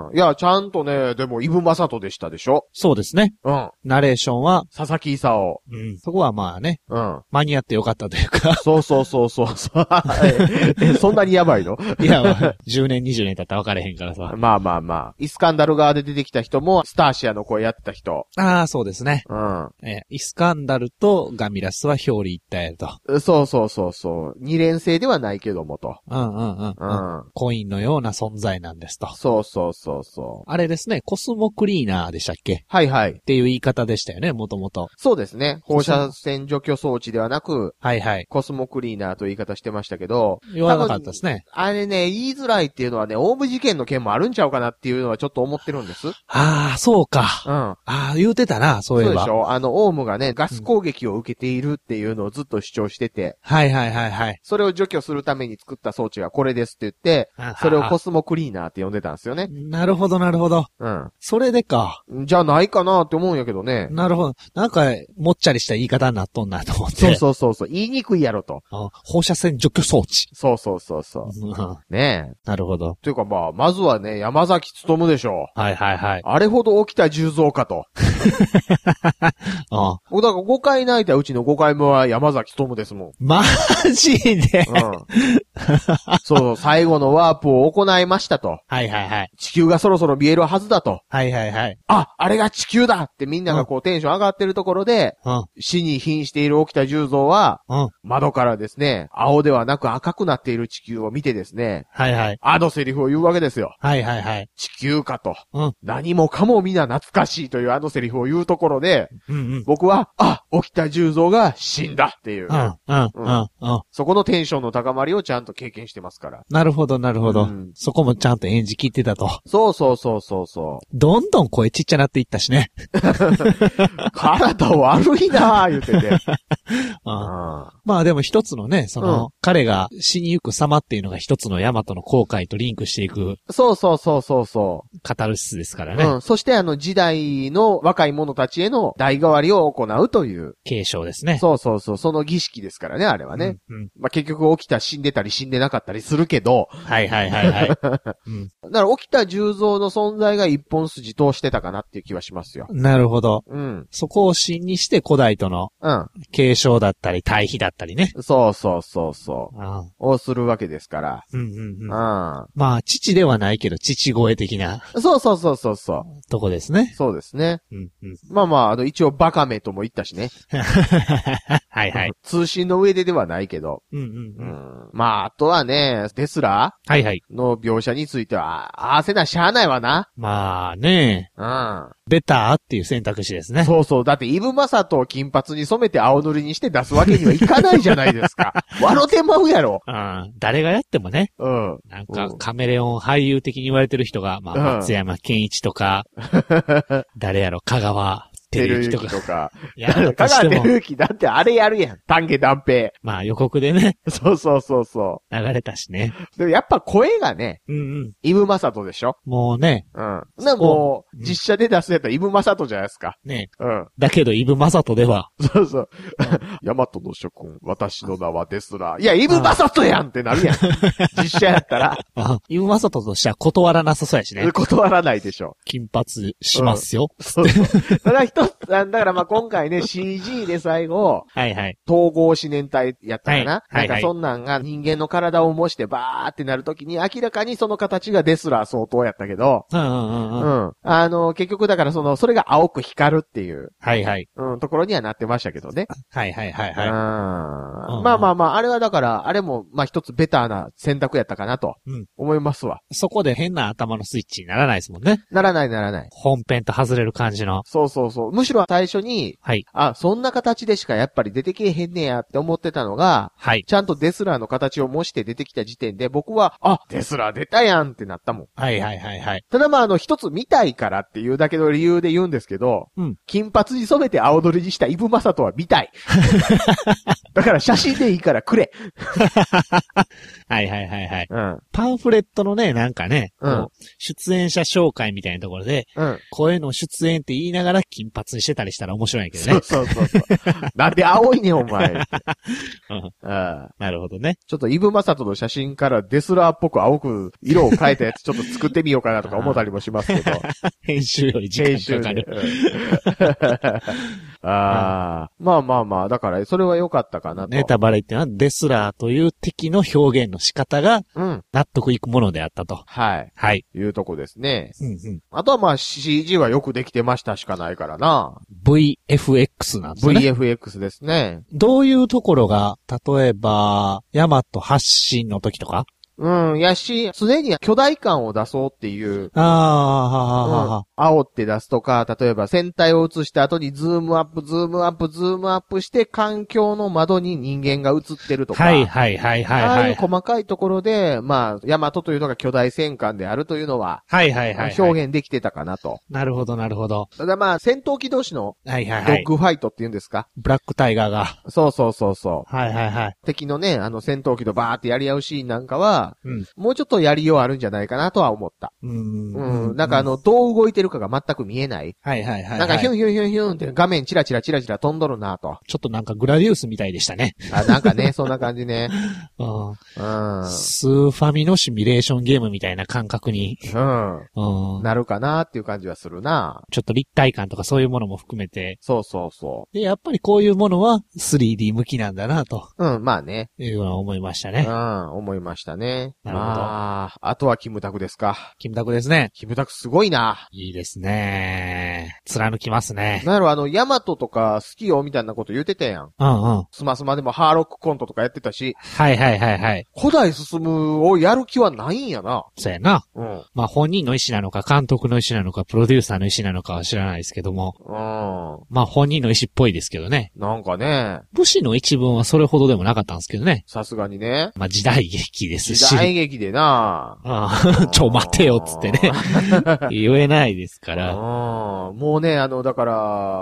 [SPEAKER 2] いや、ちゃんとね、でも、イブマサトでしたでしょ？
[SPEAKER 3] そうですね。
[SPEAKER 2] うん。
[SPEAKER 3] ナレーションは、
[SPEAKER 2] 佐々木勲。
[SPEAKER 3] うん。そこはまあね。
[SPEAKER 2] うん。
[SPEAKER 3] 間に合ってよかったというか。
[SPEAKER 2] そうそうそうそう。そんなにやばいの？
[SPEAKER 3] いや、10年、20年経ったら分かれへんからさ。
[SPEAKER 2] まあまあまあ。イスカンダル側で出てきた人も、スターシアの声やってた人。
[SPEAKER 3] ああ、そうですね。
[SPEAKER 2] うん。
[SPEAKER 3] イスカンダルとガミラスは表裏一体と。
[SPEAKER 2] そうそうそうそう。二連星ではないけどもと。
[SPEAKER 3] うんうんうん。うん。コインのような存在なんですと。
[SPEAKER 2] そうそうそうそう。
[SPEAKER 3] あれですね、コスモクリーナーでしたっけ？
[SPEAKER 2] はいはい。
[SPEAKER 3] っていう言い方でしたよね、もともと。
[SPEAKER 2] そうですね。放射線除去装置ではなく、
[SPEAKER 3] はいはい。
[SPEAKER 2] コスモクリーナーという言い方してましたけど、
[SPEAKER 3] 言わなかったですね。
[SPEAKER 2] あれね、言いづらいっていうのはね、オウム事件の件もあるんちゃうかなっていうのはちょっと思ってるんです。
[SPEAKER 3] ああ、そうか。
[SPEAKER 2] うん。
[SPEAKER 3] ああ、言うてたな、そういえば。
[SPEAKER 2] そうでしょ？オウムがね、ガス攻撃を受けているっていうのをずっと主張してて。
[SPEAKER 3] はいはいはいはい。
[SPEAKER 2] それを除去するために作った装置がこれですって言って、それをコスモクリーナーって呼んでたんですよね。
[SPEAKER 3] なるほどなるほど。
[SPEAKER 2] うん。
[SPEAKER 3] それでか。
[SPEAKER 2] じゃないかなって思うんやけどね。
[SPEAKER 3] なるほど。なんか、もっちゃりした言い方になっとんなと思って。
[SPEAKER 2] そうそうそうそう。言いにくいやろと。
[SPEAKER 3] 放射線除去装置。
[SPEAKER 2] そうそうそうそう。ねえ。
[SPEAKER 3] なるほど。
[SPEAKER 2] というかまあ、まずはね、山崎努でしょう。
[SPEAKER 3] はいはいはい。
[SPEAKER 2] あれほど起きた重蔵かと。僕だから5回泣いたうちの5回目は山崎努ですもん。
[SPEAKER 3] マジで、
[SPEAKER 2] うん、そう、最後のワープを行いましたと。
[SPEAKER 3] はいはいはい。
[SPEAKER 2] 地球がそろそろ見えるはずだと。
[SPEAKER 3] はいはいはい。
[SPEAKER 2] あれが地球だってみんながこうテンション上がってるところで、死に瀕している起きた重蔵は、窓からですね、青ではなく赤くなっている地球を見てですね、
[SPEAKER 3] はいはい。
[SPEAKER 2] セリフを言うわけですよ。
[SPEAKER 3] はいはいはい。
[SPEAKER 2] 地球かと。何もかも皆懐かしいというセリフを言うところで、僕は、起きた重蔵が死んだっていう。そこのテンションの高まりをちゃんと経験してますから。
[SPEAKER 3] なるほどなるほど。そこもちゃんと演じ切ってたと。
[SPEAKER 2] そうそうそうそうそう。
[SPEAKER 3] どんどん声ちっちゃなっていったしね。
[SPEAKER 2] 体悪いなぁ、言ってて。
[SPEAKER 3] まあでも一つのね、彼が死にゆく様っていうのが一つのヤマトの後悔とリンクしていく。
[SPEAKER 2] そうそうそうそうそう。
[SPEAKER 3] カタルシスですからね。
[SPEAKER 2] そして時代の若い者たちへの代替わりを行うという。
[SPEAKER 3] 継承ですね。
[SPEAKER 2] そうそうそう。その儀式ですからね、あれはね。まあ結局起きた死んでたり死んでなかったりするけど。
[SPEAKER 3] はいはいはいはい。だか
[SPEAKER 2] ら起きた重蔵の存在が一本筋通してたかなっていう気はしますよ。
[SPEAKER 3] なるほど。そこを真にして古代との継承だったり対比だったりね。
[SPEAKER 2] そうそうそうそう。をするわけですから。
[SPEAKER 3] まあ父ではないけど父声的な。
[SPEAKER 2] そうそうそうそうそう。
[SPEAKER 3] とこですね。
[SPEAKER 2] そうですね。まあまあ一応バカめとも言ったしね。
[SPEAKER 3] はいはい。
[SPEAKER 2] 通信の上ではないけど。まあとはね、デスラ
[SPEAKER 3] はいはい。
[SPEAKER 2] の描写については、合わせなしゃあないわな。
[SPEAKER 3] まあね、
[SPEAKER 2] うん。
[SPEAKER 3] ベターっていう選択肢ですね。
[SPEAKER 2] そうそう。だって、イブマサトを金髪に染めて青塗りにして出すわけにはいかないじゃないですか。笑てまうやろ。
[SPEAKER 3] うん。誰がやってもね。
[SPEAKER 2] うん。
[SPEAKER 3] なんか、カメレオン俳優的に言われてる人が、まあ、松山健一とか、誰やろ、香川照之とか。
[SPEAKER 2] いや、香川照之だってあれやるやん。丹下断平。
[SPEAKER 3] まあ予告でね。
[SPEAKER 2] そうそうそうそう。
[SPEAKER 3] 流れたしね。
[SPEAKER 2] でもやっぱ声がね、
[SPEAKER 3] うんうん。
[SPEAKER 2] イブマサトでしょ。
[SPEAKER 3] もうね。
[SPEAKER 2] うん。でもう、実写で出すやったらイブマサトじゃないですか。
[SPEAKER 3] ね。
[SPEAKER 2] うん。
[SPEAKER 3] だけどイブマサトでは。
[SPEAKER 2] そうそう。ヤマトの諸君、私の名はデスラー。いや、イブマサトやんってなるやん。実写やったら。
[SPEAKER 3] イブマサトとしては断らなさそうやしね。
[SPEAKER 2] 断らないでしょ。
[SPEAKER 3] 金髪しますよ。
[SPEAKER 2] そうそう。ただ一つ、だからまあ今回ね、CG で最後、
[SPEAKER 3] はいはい。
[SPEAKER 2] 統合思念体やったかな、
[SPEAKER 3] はい。
[SPEAKER 2] なんかそんなんが人間の体を模してバーってなるときに明らかにその形がデスラー相当やったけど、結局だからそれが青く光るっていう、
[SPEAKER 3] はいはい。
[SPEAKER 2] ところにはなってましたけどね。
[SPEAKER 3] はいはいはいはい。
[SPEAKER 2] まあまあまあ、あれはだから、あれもまあ一つベターな選択やったかなと、思いますわ。
[SPEAKER 3] そこで変な頭のスイッチにならないですもんね。
[SPEAKER 2] ならないならない。
[SPEAKER 3] 本編と外れる感じの。
[SPEAKER 2] そうそうそう。むしろ最初に、
[SPEAKER 3] はい。
[SPEAKER 2] そんな形でしかやっぱり出てけえへんねやって思ってたのが、
[SPEAKER 3] はい。
[SPEAKER 2] ちゃんとデスラーの形を模して出てきた時点で僕は、デスラー出たやんってなったもん。
[SPEAKER 3] はいはいはいはい。
[SPEAKER 2] ただまあ一つ見たいからっていうだけの理由で言うんですけど、金髪に染めて青塗りにしたイブマサトは見たい。だから写真でいいからくれ。
[SPEAKER 3] はいはいはいはい。パンフレットのね、なんかね、出演者紹介みたいなところで、声の出演って言いながら金髪にしてたりしたら面白いけどね。そう。
[SPEAKER 2] なんで青いねんお前。
[SPEAKER 3] なるほどね。
[SPEAKER 2] ちょっとイブマサトの写真からデスラーっぽく青く色を変えたやつちょっと作ってみようかなとか思ったりもしますけど。
[SPEAKER 3] 編集より時間かかる。
[SPEAKER 2] まあまあまあ、だからそれは良かったかなと。
[SPEAKER 3] ネタバレってのはデスラーという敵の表現の仕方が、納得いくものであったと。
[SPEAKER 2] はい。
[SPEAKER 3] はい。
[SPEAKER 2] いうとこですね。あとはまあ CG はよくできてましたしかないからな。
[SPEAKER 3] VFX なんですね。
[SPEAKER 2] VFX ですね。
[SPEAKER 3] どういうところが、例えば、ヤマト発進の時とか
[SPEAKER 2] やし、常に巨大感を出そうっていう。煽って出すとか、例えば船体を映した後にズームアップして環境の窓に人間が映ってるとか。はい。ああいう細かいところで、まあ、ヤマトというのが巨大戦艦であるというのは、表現できてたかなと。
[SPEAKER 3] なるほど、なるほど。
[SPEAKER 2] ただまあ、戦闘機同士の、ドッグファイトっていうんですか。
[SPEAKER 3] ブラックタイガーが。
[SPEAKER 2] そう。敵のね、戦闘機とバーってやり合うシーンなんかは、もうちょっとやりようあるんじゃないかなとは思った。なんかどう動いてるかが全く見えない。なんかヒュンって画面チラチラ飛んどるなと。
[SPEAKER 3] ちょっとなんかグラディウスみたいでしたね。
[SPEAKER 2] なんかね、そんな感じね。
[SPEAKER 3] スーファミのシミュレーションゲームみたいな感覚に。
[SPEAKER 2] なるかなっていう感じはするな。
[SPEAKER 3] ちょっと立体感とかそういうものも含めて。
[SPEAKER 2] そう。
[SPEAKER 3] で、やっぱりこういうものは 3D 向きなんだなと。
[SPEAKER 2] まあね。
[SPEAKER 3] いうのは思いましたね。
[SPEAKER 2] 思いましたね。
[SPEAKER 3] なるほど。
[SPEAKER 2] あとはキムタクですか。
[SPEAKER 3] キムタクですね。
[SPEAKER 2] キムタクすごいな。
[SPEAKER 3] いいですね。貫きますね。
[SPEAKER 2] なんやろ、ヤマトとか好きよみたいなこと言ってたやん。スマスマでもハーロックコントとかやってたし。
[SPEAKER 3] はい。
[SPEAKER 2] 古代進むをやる気はないんやな。
[SPEAKER 3] そうやな。まあ本人の意思なのか、監督の意思なのか、プロデューサーの意思なのかは知らないですけども。まあ本人の意思っぽいですけどね。
[SPEAKER 2] なんかね。
[SPEAKER 3] 武士の一文はそれほどでもなかったんですけどね。
[SPEAKER 2] さすがにね。
[SPEAKER 3] まあ時代劇ですし。
[SPEAKER 2] 時代劇でな。
[SPEAKER 3] 待てよっつってね。言えないですから。
[SPEAKER 2] もうね、だから、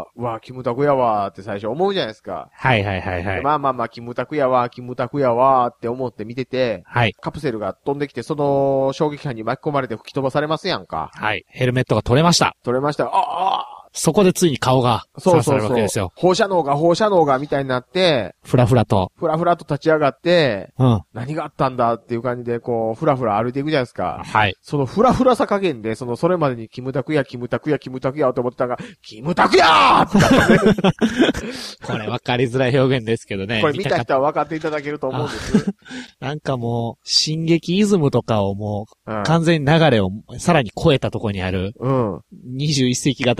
[SPEAKER 2] キムタクやわーって最初思うじゃないですか。
[SPEAKER 3] はい。
[SPEAKER 2] まあ、キムタクやわーって思って見てて、カプセルが飛んできて、その衝撃波に巻き込まれて吹き飛ばされますやんか。
[SPEAKER 3] ヘルメットが取れました。そこでついに顔が、さらされるわけですよ。
[SPEAKER 2] 放射能が、みたいになって、
[SPEAKER 3] ふらふらと
[SPEAKER 2] 立ち上がって、何があったんだっていう感じで、こう、ふらふら歩いていくじゃないですか。そのふらふらさ加減で、それまでにキムタクやと思ってたが、キムタクやーって
[SPEAKER 3] これ分かりづらい表現ですけどね。
[SPEAKER 2] これ見た人は分かっていただけると思うんです。
[SPEAKER 3] なんかもう、進撃イズムとかをもう、完全に流れをさらに超えたところにある、21世紀型演技やと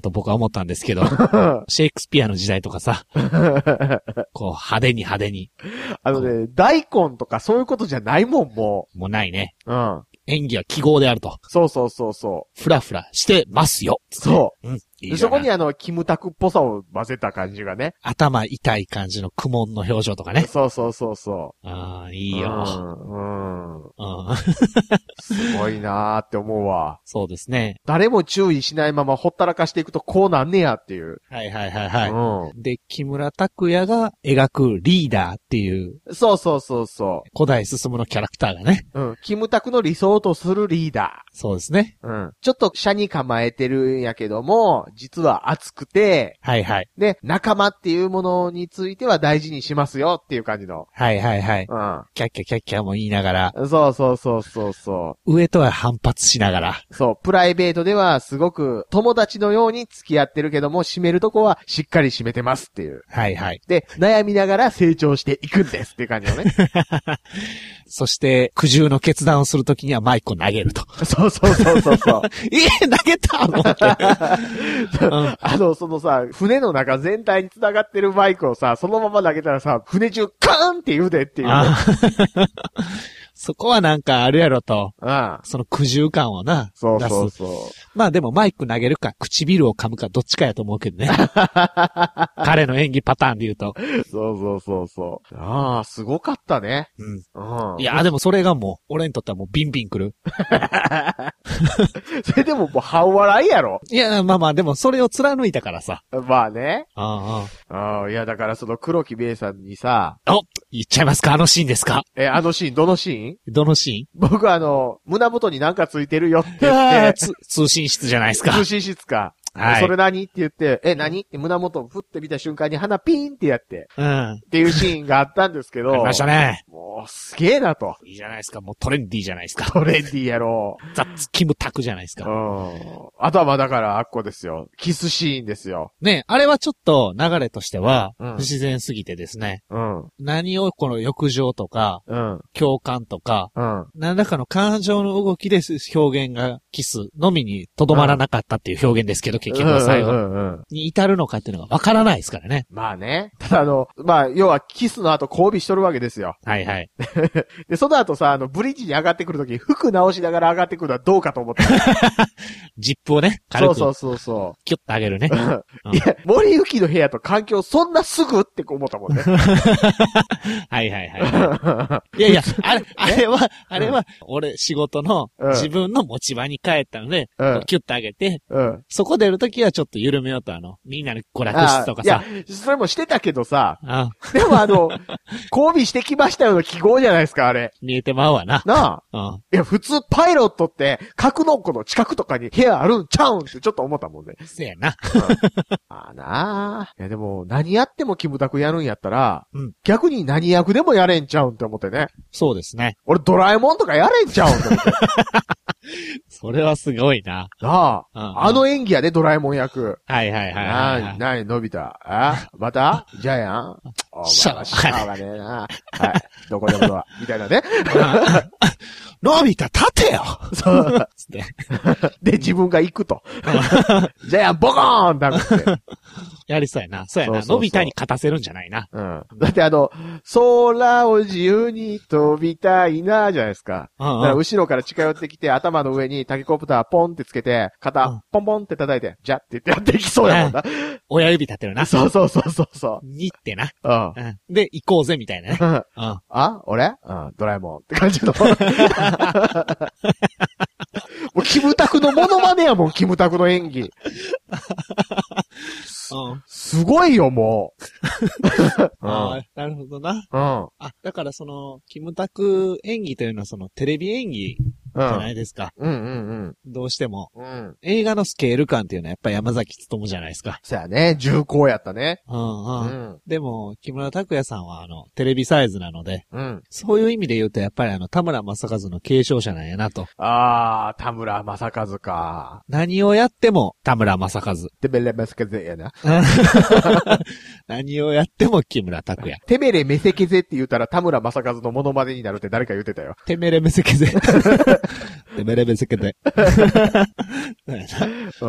[SPEAKER 3] と僕は思ったんですけど、シェイクスピアの時代とかさ、こう派手に。
[SPEAKER 2] 大根とかそういうことじゃないもん、も
[SPEAKER 3] うないね。
[SPEAKER 2] うん。
[SPEAKER 3] 演技は記号であると。
[SPEAKER 2] そう。
[SPEAKER 3] フラフラしてますよ。
[SPEAKER 2] そう。
[SPEAKER 3] うん。いい
[SPEAKER 2] そこにキムタクっぽさを混ぜた感じがね。
[SPEAKER 3] 頭痛い感じの苦悶の表情とかね。
[SPEAKER 2] そう。
[SPEAKER 3] ああ、いいよ。
[SPEAKER 2] すごいなーって思うわ。
[SPEAKER 3] そうですね。
[SPEAKER 2] 誰も注意しないままほったらかしていくとこうなんねやっていう。
[SPEAKER 3] はい。で、木村拓哉が描くリーダーっていう。
[SPEAKER 2] そう。
[SPEAKER 3] 古代進のキャラクターがね。
[SPEAKER 2] うん。キムタクの理想とするリーダー。
[SPEAKER 3] そうですね。
[SPEAKER 2] うん。ちょっと車に構えてるんやけども、実は熱くて、
[SPEAKER 3] はい。
[SPEAKER 2] で、仲間っていうものについては大事にしますよっていう感じの。
[SPEAKER 3] はい。
[SPEAKER 2] うん。
[SPEAKER 3] キャッキャも言いながら。
[SPEAKER 2] そう。
[SPEAKER 3] 上とは反発しながら。
[SPEAKER 2] そう。プライベートではすごく友達のように付き合ってるけども、締めるとこはしっかり締めてますっていう。
[SPEAKER 3] はい。
[SPEAKER 2] で、悩みながら成長していくんですっていう感じのね。
[SPEAKER 3] そして、苦渋の決断をするときにはマイクを投げると。
[SPEAKER 2] そう。
[SPEAKER 3] 投げたと思って。
[SPEAKER 2] そのさ、船の中全体に繋がってるマイクをさ、そのまま投げたらさ、船中カーンって言うでっていう、ね。
[SPEAKER 3] そこはなんかあるやろと。
[SPEAKER 2] ああ
[SPEAKER 3] その苦渋感をな。
[SPEAKER 2] そう。
[SPEAKER 3] まあでもマイク投げるか唇を噛むかどっちかやと思うけどね。彼の演技パターンで言うと。
[SPEAKER 2] そう。ああ、すごかったね。
[SPEAKER 3] うん。いや、でもそれがもう、俺にとってはもうビンビン来る。
[SPEAKER 2] それでももう半笑いやろ。
[SPEAKER 3] いや、まあでもそれを貫いたからさ。
[SPEAKER 2] まあね。いや、だからその黒木メイさんにさ。
[SPEAKER 3] 言っちゃいますか？あのシーンですか？
[SPEAKER 2] あのシーン、どのシーン？
[SPEAKER 3] どのシーン？
[SPEAKER 2] 僕胸元になんかついてるよって言って。
[SPEAKER 3] 通信室じゃないですか。
[SPEAKER 2] 通信室か。はい。それ何って言って、何って胸元を振ってみた瞬間に鼻ピーンってやって。っていうシーンがあったんですけど。
[SPEAKER 3] ありましたね。
[SPEAKER 2] もう、すげえなと。
[SPEAKER 3] いいじゃないですか。もうトレンディーじゃないですか。
[SPEAKER 2] トレンディーやろう。
[SPEAKER 3] ザッツキムタクじゃないですか。
[SPEAKER 2] あとはだから、あっこですよ。キスシーンですよ。
[SPEAKER 3] ね、あれはちょっと流れとしては、不自然すぎてですね。何をこの欲情とか、共感とか、何らかの感情の動きで表現がキスのみにとどまらなかったっていう表現ですけど、結局は最後に至るのかっていうのがわからないですからね。
[SPEAKER 2] まあね。ただ要はキスの後交尾しとるわけですよ。
[SPEAKER 3] はい。
[SPEAKER 2] で、その後さ、ブリッジに上がってくるとき、服直しながら上がってくるのはどうかと思った。
[SPEAKER 3] ジップをね、軽く。
[SPEAKER 2] そう。
[SPEAKER 3] キュッと上げるね。
[SPEAKER 2] いや、森行の部屋と環境そんなすぐって思ったもんね。
[SPEAKER 3] はい。いや、あれは、俺仕事の自分の持ち場に帰ったので、キュッと上げて、そこ出るときはちょっと緩めようとみんなの娯楽室とかさ。
[SPEAKER 2] いや、それもしてたけどさ、でも交尾してきましたよの記号じゃないですか、あれ。
[SPEAKER 3] 見えてまうわな。
[SPEAKER 2] なあ。いや、普通パイロットって、格納庫の近くとかに部屋あるんちゃうんってちょっと思ったもんね。
[SPEAKER 3] せやな。
[SPEAKER 2] なあ。いや、でも、何やってもキムタクやるんやったら、逆に何役でもやれんちゃうんって思ってね。
[SPEAKER 3] そうですね。
[SPEAKER 2] 俺ドラえもんとかやれんちゃうんって思って。
[SPEAKER 3] それはすごいな。
[SPEAKER 2] なあ。あの演技やで、ドラえもん役。
[SPEAKER 3] はい。
[SPEAKER 2] なに、のび太。またジャイアンしゃあがねえな。はい。どこでもドア。みたいなね。
[SPEAKER 3] のび太立てよ
[SPEAKER 2] そう。で、自分が行くと。ジャイアンボコーンだって。
[SPEAKER 3] やりそうやな。そうやな。のび太に勝たせるんじゃないな。
[SPEAKER 2] だって空を自由に飛びたいな、じゃないですか。だから後ろから近寄ってきて、頭の上にタケコプターポンってつけて、肩、ポンポンって叩いて、じゃって言ってやっていきそうやもんな。
[SPEAKER 3] 親指立てるな。
[SPEAKER 2] そう。
[SPEAKER 3] にってな。で、行こうぜ、みたいなね。
[SPEAKER 2] 俺ドラえもんって感じの。もう、キムタクのモノマネやもん、キムタクの演技。すごいよ、もう。
[SPEAKER 3] なるほどな。だからキムタク演技というのはテレビ演技じゃないですか。どうしても。映画のスケール感っていうのはやっぱり山崎努じゃないですか。
[SPEAKER 2] そうやね。重厚やったね。
[SPEAKER 3] でも、木村拓哉さんはテレビサイズなので、そういう意味で言うとやっぱり田村正和の継承者なんやなと。
[SPEAKER 2] 田村正和か。
[SPEAKER 3] 何をやっても田村正和。
[SPEAKER 2] テベレメセケゼやな。
[SPEAKER 3] 何をやっても木村拓哉。
[SPEAKER 2] テベレメセケゼって言ったら田村正和のモノマネになるって誰か言ってたよ。
[SPEAKER 3] テメレメセケゼ。 ってベレベセケて。
[SPEAKER 2] うん。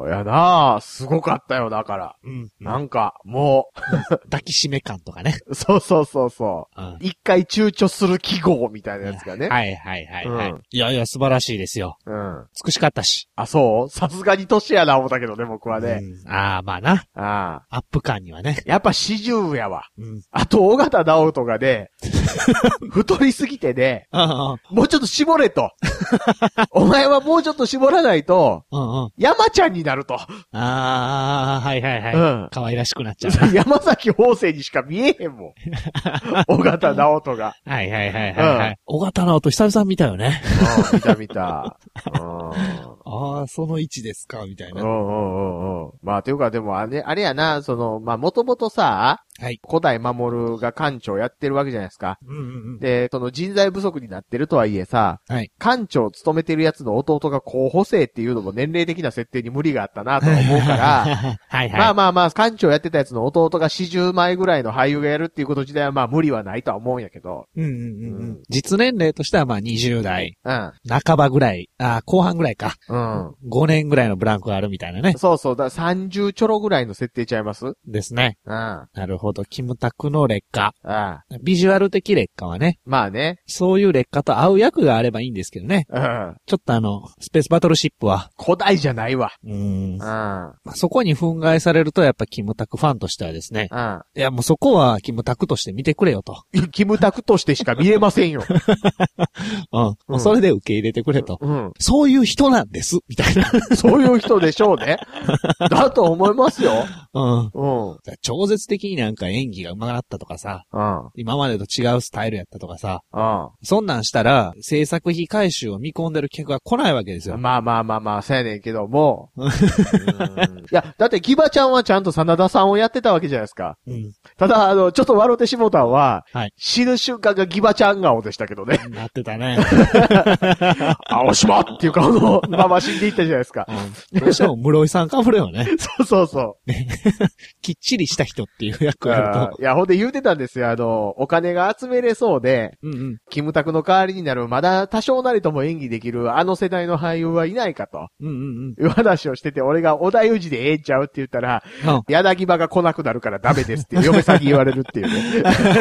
[SPEAKER 2] やなぁ、すごかったよ、だから。
[SPEAKER 3] うん。
[SPEAKER 2] なんか、も
[SPEAKER 3] う。抱きしめ感とかね。
[SPEAKER 2] そうそうそうそう。一回躊躇する記号みたいなやつがね。
[SPEAKER 3] はいはいはいはい。いやいや、素晴らしいですよ。
[SPEAKER 2] うん。
[SPEAKER 3] 美しかったし。
[SPEAKER 2] あ、そうさすがに年やな思ったけどね、僕はね。
[SPEAKER 3] ああ、まあな。
[SPEAKER 2] ア
[SPEAKER 3] ップ感にはね。
[SPEAKER 2] やっぱ40やわ。あと、尾形直人がね、太りすぎてね、もうちょっと絞れと。お前はもうちょっと絞らないと、山ちゃんになると。
[SPEAKER 3] ああ、はいはいはい。可愛らしくなっちゃう。
[SPEAKER 2] 山崎邦生にしか見えへんもん。尾形直人が。
[SPEAKER 3] はいはいはいはい。尾形直人久々見たよね。
[SPEAKER 2] 見た見た。
[SPEAKER 3] ああ、その位置ですか、みたいな。
[SPEAKER 2] まあ、というかでもあれやな、まあ、もともとさ、
[SPEAKER 3] はい。
[SPEAKER 2] 古代守が館長やってるわけじゃないですか。で、その人材不足になってるとはいえさ、
[SPEAKER 3] はい。
[SPEAKER 2] 館長を務めてるやつの弟が候補生っていうのも年齢的な設定に無理があったなと思うから、
[SPEAKER 3] はいはい。
[SPEAKER 2] まあ、館長やってたやつの弟が40枚ぐらいの俳優がやるっていうこと自体はまあ無理はないとは思うんやけど。
[SPEAKER 3] 実年齢としてはまあ20代。
[SPEAKER 2] 半
[SPEAKER 3] ばぐらい。後半ぐらいか。5年ぐらいのブランクがあるみたいなね。
[SPEAKER 2] そうそう。だ30ちょろぐらいの設定ちゃいます
[SPEAKER 3] ですね。なるほど。キムタクの劣化。ビジュアル的劣化はね。
[SPEAKER 2] まあね。
[SPEAKER 3] そういう劣化と合う役があればいいんですけどね。ちょっとスペースバトルシップは。
[SPEAKER 2] 古代じゃないわ。
[SPEAKER 3] そこに憤慨されるとやっぱキムタクファンとしてはですね。いやもうそこはキムタクとして見てくれよと。
[SPEAKER 2] キムタクとしてしか見れませんよ。
[SPEAKER 3] もうそれで受け入れてくれと。そういう人なんです。みたいな。
[SPEAKER 2] そういう人でしょうね。だと思いますよ。
[SPEAKER 3] 超絶的になんか演技が上手くなったとかさ。今までと違うスタイルやったとかさ。そんなんしたら、制作費回収を見込んでる客が来ないわけですよ。
[SPEAKER 2] まあ、そうやねんけども。いや、だってギバちゃんはちゃんと真田さんをやってたわけじゃないですか。ただ、ちょっと笑ってしもたんは、死ぬ瞬間がギバちゃん顔でしたけどね。
[SPEAKER 3] なってたね。
[SPEAKER 2] 青島っていう顔のまま死んでいったじゃないですか。
[SPEAKER 3] どうしても室井さんかぶるよね。
[SPEAKER 2] そう。
[SPEAKER 3] きっちりした人っていう役やると。
[SPEAKER 2] いや、ほんで言うてたんですよ。お金が集めれそうで、キムタクの代わりになる、まだ多少なりとも演技できるあの世代の俳優はいないかと。いう話をしてて、俺が小田裕二でええんちゃうって言ったら、柳葉が来なくなるからダメですって嫁さんに言われるっていうね。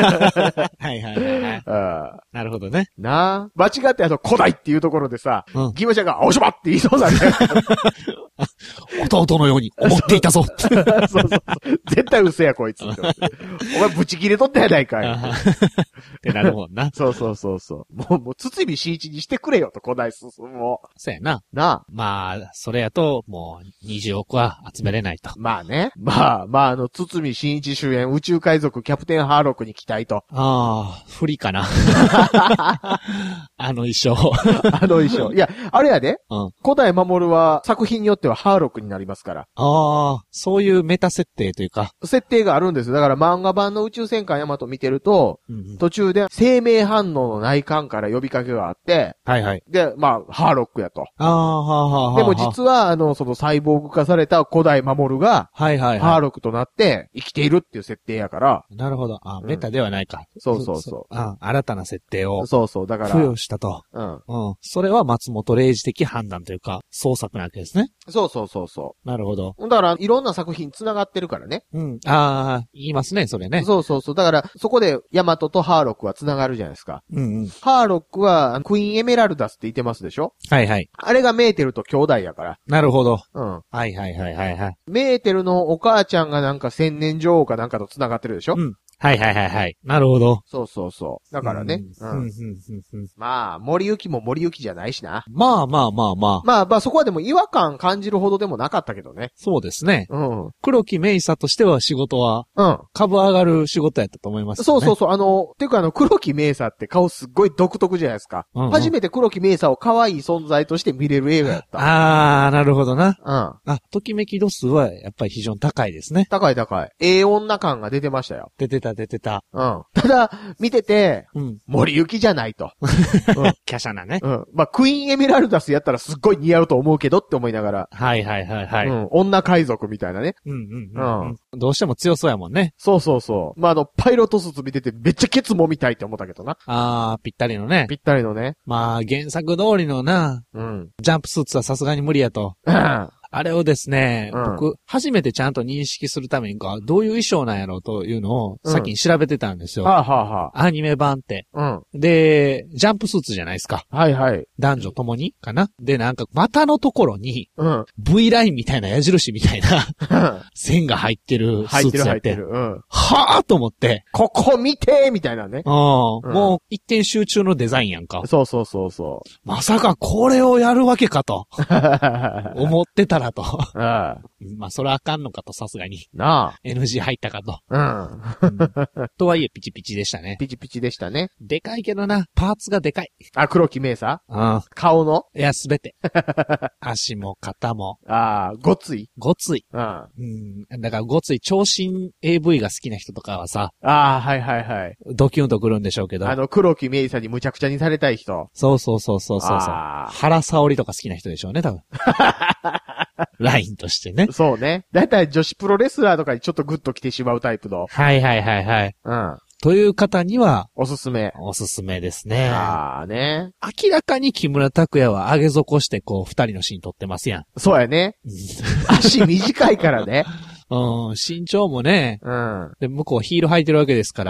[SPEAKER 3] はい。なるほどね。
[SPEAKER 2] 間違って古代っていうところでさ、ギバちゃんが青島って言いそうなんだよ。
[SPEAKER 3] 弟のように思っていたぞ。
[SPEAKER 2] そう。絶対嘘やこいつ。お前ブチ切れとったやないかい。
[SPEAKER 3] ってなるもんな。
[SPEAKER 2] そう。もう、堤真一にしてくれよと、古代進も。
[SPEAKER 3] そうやな。まあ、それやと、もう、20億は集めれないと。
[SPEAKER 2] まあね。まあ、堤真一主演、宇宙海賊キャプテンハーロックに期待と。
[SPEAKER 3] 不利かな。あの衣装。
[SPEAKER 2] いや、あれやで。古代守は作品によってはハーロックになりますから。
[SPEAKER 3] そういうメタ設定というか。
[SPEAKER 2] 設定があるんです。だから漫画版の宇宙戦艦ヤマト見てると、途中で生命反応の内観から呼びかけがあって、で、まあ、ハーロックやと。でも実は、そのサイボーグ化された古代守が、ハーロックとなって生きているっていう設定やから。
[SPEAKER 3] なるほど。メタではないか。
[SPEAKER 2] そう。
[SPEAKER 3] 新たな設定を。
[SPEAKER 2] だから。
[SPEAKER 3] 付与したと。それは松本零士的判断というか、創作なわけですね。
[SPEAKER 2] そう。
[SPEAKER 3] なるほど。
[SPEAKER 2] だから、いろんな作品繋がってるからね。
[SPEAKER 3] 言いますね、それね。
[SPEAKER 2] そう。だから、そこで、ヤマトとハーロックは繋がるじゃないですか。ハーロックは、クイーンエメラルダスって言ってますでしょ？あれがメーテルと兄弟やから。
[SPEAKER 3] なるほど。
[SPEAKER 2] メーテルのお母ちゃんがなんか千年女王かなんかと繋がってるでしょ？なるほど。そう。だからね。まあ、森行も森行じゃないしな。
[SPEAKER 3] まあ、
[SPEAKER 2] そこはでも違和感感じるほどでもなかったけどね。
[SPEAKER 3] そうですね。黒木メイサとしては仕事は、株上がる仕事やったと思いますね。
[SPEAKER 2] そう。ていうか黒木メイサって顔すっごい独特じゃないですか。初めて黒木メイサを可愛い存在として見れる映画やった。
[SPEAKER 3] なるほどな。ときめき度数はやっぱり非常に高いですね。
[SPEAKER 2] 高い。女感が出てましたよ。
[SPEAKER 3] 出て出てた。
[SPEAKER 2] うん。ただ、見てて、
[SPEAKER 3] うん。
[SPEAKER 2] 森行じゃないと。うん。
[SPEAKER 3] 華奢なね。
[SPEAKER 2] うん。まあ、クイーンエメラルダスやったらすっごい似合うと思うけどって思いながら。
[SPEAKER 3] はいはいはいはい。
[SPEAKER 2] うん。女海賊みたいなね。
[SPEAKER 3] うんうんうん。どうしても強そうやもんね。
[SPEAKER 2] そうそうそう。まあ、パイロットスーツ見ててめっちゃケツもみたいって思ったけどな。
[SPEAKER 3] ぴったりのね。
[SPEAKER 2] ぴったりのね。
[SPEAKER 3] まあ、原作通りのな、
[SPEAKER 2] うん。
[SPEAKER 3] ジャンプスーツはさすがに無理やと。あれをですね、僕、初めてちゃんと認識するためにか、どういう衣装なんやろうというのを、先に調べてたんですよ。アニメ版って。で、ジャンプスーツじゃないですか。
[SPEAKER 2] はいはい。男
[SPEAKER 3] 女ともにかな。で、なんか、股のところに、V ラインみたいな矢印みたいな、線が入ってるスーツやって。はぁと思って。
[SPEAKER 2] ここ見てみたいなね。
[SPEAKER 3] もう、一点集中のデザインやんか。
[SPEAKER 2] そうそうそうそう。
[SPEAKER 3] まさかこれをやるわけかと。思ってたらと。まあ、それはあかんのかと、さすがに。
[SPEAKER 2] なあ。
[SPEAKER 3] NG 入ったかと。とはいえ、ピチピチでしたね。
[SPEAKER 2] ピチピチでしたね。
[SPEAKER 3] でかいけどな、パーツがでかい。
[SPEAKER 2] 黒木メイサ顔の
[SPEAKER 3] いや、すべて。足も肩も。
[SPEAKER 2] ごつい
[SPEAKER 3] ごつい。だからごつい、長身 AV が好きな人とかはさ。
[SPEAKER 2] はいはいはい。
[SPEAKER 3] ドキュンとくるんでしょうけど。
[SPEAKER 2] 黒木メイサにむちゃくちゃにされたい人。
[SPEAKER 3] そう。原沙織とか好きな人でしょうね、多分。ラインとしてね。
[SPEAKER 2] そうね。だいたい女子プロレスラーとかにちょっとグッと来てしまうタイプの。
[SPEAKER 3] はい。という方には、
[SPEAKER 2] おすすめ
[SPEAKER 3] ですね。
[SPEAKER 2] ね。
[SPEAKER 3] 明らかに木村拓哉は上げ底してこう、二人のシーン撮ってますやん。
[SPEAKER 2] そうやね。足短いからね。
[SPEAKER 3] 身長もね。で、向こうヒール履いてるわけですから。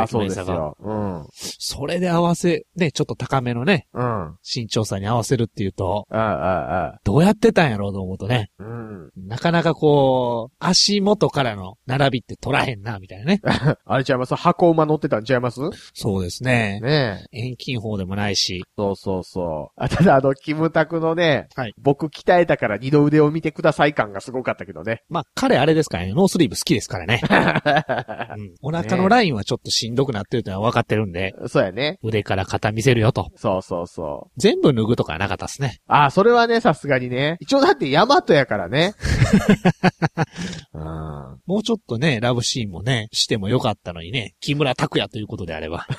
[SPEAKER 2] そうですよ。
[SPEAKER 3] それで合わせ、ね、ちょっと高めのね。身長差に合わせるっていうと。どうやってたんやろうと思うとね。なかなかこう、足元からの並びって取らへんな、みたいなね。
[SPEAKER 2] あれちゃいます？箱馬乗ってたんちゃいます？
[SPEAKER 3] そうですね。
[SPEAKER 2] ね
[SPEAKER 3] え。遠近法でもないし。
[SPEAKER 2] そう。ただキムタクのね、僕鍛えたから二度腕を見てください感がすごかったけどね。
[SPEAKER 3] まあ、彼あれですからね、ノースリーブ好きですからね。お腹のラインはちょっとしんどくなってるってのは分かってるんで。
[SPEAKER 2] そうやね。
[SPEAKER 3] 腕から肩見せるよと。
[SPEAKER 2] そう。
[SPEAKER 3] 全部脱ぐとかはなかったっすね。
[SPEAKER 2] それはね、さすがにね。一応だってヤマトやからね。
[SPEAKER 3] もうちょっとね、ラブシーンもね、してもよかったのにね、木村拓哉ということであれば。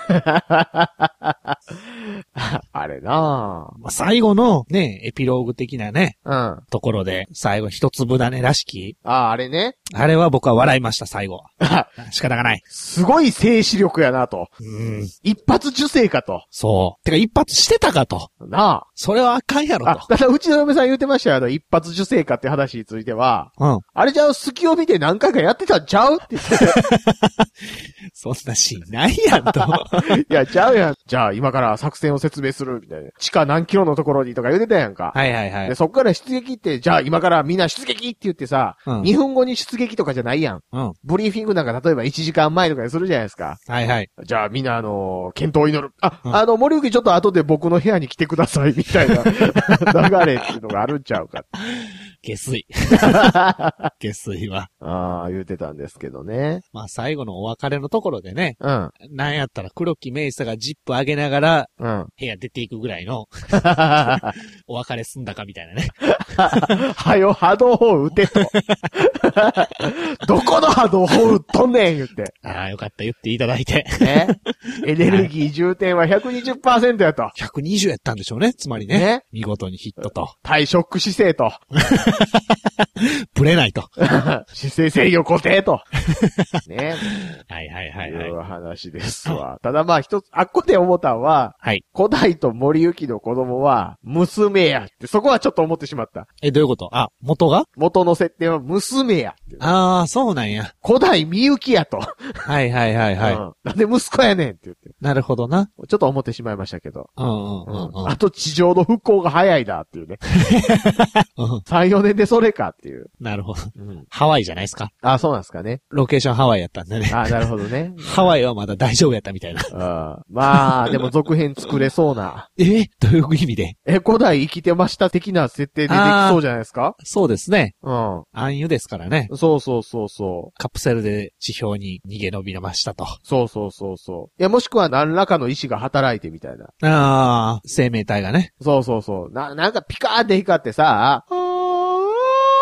[SPEAKER 2] あれなぁ。
[SPEAKER 3] 最後のね、エピローグ的なね、ところで、最後一粒種らしき。
[SPEAKER 2] あれね。
[SPEAKER 3] あれは僕は笑いました、最後。仕方がない。
[SPEAKER 2] すごい静止力やなと。一発受精かと。
[SPEAKER 3] そう。てか一発してたかと。
[SPEAKER 2] なあ。
[SPEAKER 3] それはあかんやろと。
[SPEAKER 2] だからうちの嫁さん言ってましたよ、一発受精かって話については。あれじゃあ隙を見て何回かやってたんちゃうって言って。
[SPEAKER 3] そんなシーンないやんと。
[SPEAKER 2] いや、ちゃうやん。じゃあ今から作戦を説明するみたいな。地下何キロのところにとか言ってたやんか。で、そっから出撃って、じゃあ今からみんな出撃って言ってさ、2分後に出撃とかじゃないやん。ブリーフィングなんか例えば1時間前とかにするじゃないですか。じゃあみんな健闘を祈る。森行ちょっと後で僕の部屋に来てくださいみたいな流れっていうのがあるんちゃうか。
[SPEAKER 3] 下水。下水は。
[SPEAKER 2] 言うてたんですけどね。
[SPEAKER 3] まあ最後のお別れのところでね。なんやったら黒木メイサがジップ上げながら、部屋出ていくぐらいの、お別れすんだかみたいなね。
[SPEAKER 2] 波動砲撃てと。どこの波動砲撃っとんねん言って。
[SPEAKER 3] よかった言っていただいて。
[SPEAKER 2] エネルギー充填は 120% やと。
[SPEAKER 3] 120やったんでしょうね。つまりね。見事にヒットと。
[SPEAKER 2] 対ショック姿勢と。
[SPEAKER 3] ブレないと。
[SPEAKER 2] 姿勢制御固定と。ね。
[SPEAKER 3] はい。
[SPEAKER 2] いう話ですわ。ただまあ一つ、あっこで思ったんは、古代と森行の子供は、娘やって、そこはちょっと思ってしまった。
[SPEAKER 3] どういうこと？元が？
[SPEAKER 2] 元の設定は娘やって。
[SPEAKER 3] そうなんや。
[SPEAKER 2] 古代みゆきやと。
[SPEAKER 3] はい。
[SPEAKER 2] なんで息子やねんって言って。
[SPEAKER 3] なるほどな。
[SPEAKER 2] ちょっと思ってしまいましたけど。
[SPEAKER 3] あ
[SPEAKER 2] と地上の復興が早いだっていうね。3、4年でそれかっていう。
[SPEAKER 3] なるほど。ハワイじゃないですか。
[SPEAKER 2] そうなんですかね。
[SPEAKER 3] ロケーションハワイやったんでね。
[SPEAKER 2] なるほどね。
[SPEAKER 3] ハワイはまだ大丈夫やったみたいな。
[SPEAKER 2] まあ、でも続編作れそうな。
[SPEAKER 3] どういう意味で？
[SPEAKER 2] 古代生きてました的な設定でできそうじゃないですか？
[SPEAKER 3] そうですね。暗喩ですからね。
[SPEAKER 2] そう。
[SPEAKER 3] カプセルで地表に逃げ延びましたと。
[SPEAKER 2] そう。いや、もしくは何らかの意志が働いてみたい
[SPEAKER 3] な。生命体がね。
[SPEAKER 2] そう。なんかピカーって光ってさ、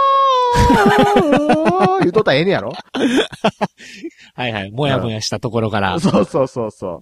[SPEAKER 2] 言うとったらええねやろ。
[SPEAKER 3] はいはい。もやもやしたところから。
[SPEAKER 2] そうそうそうそう。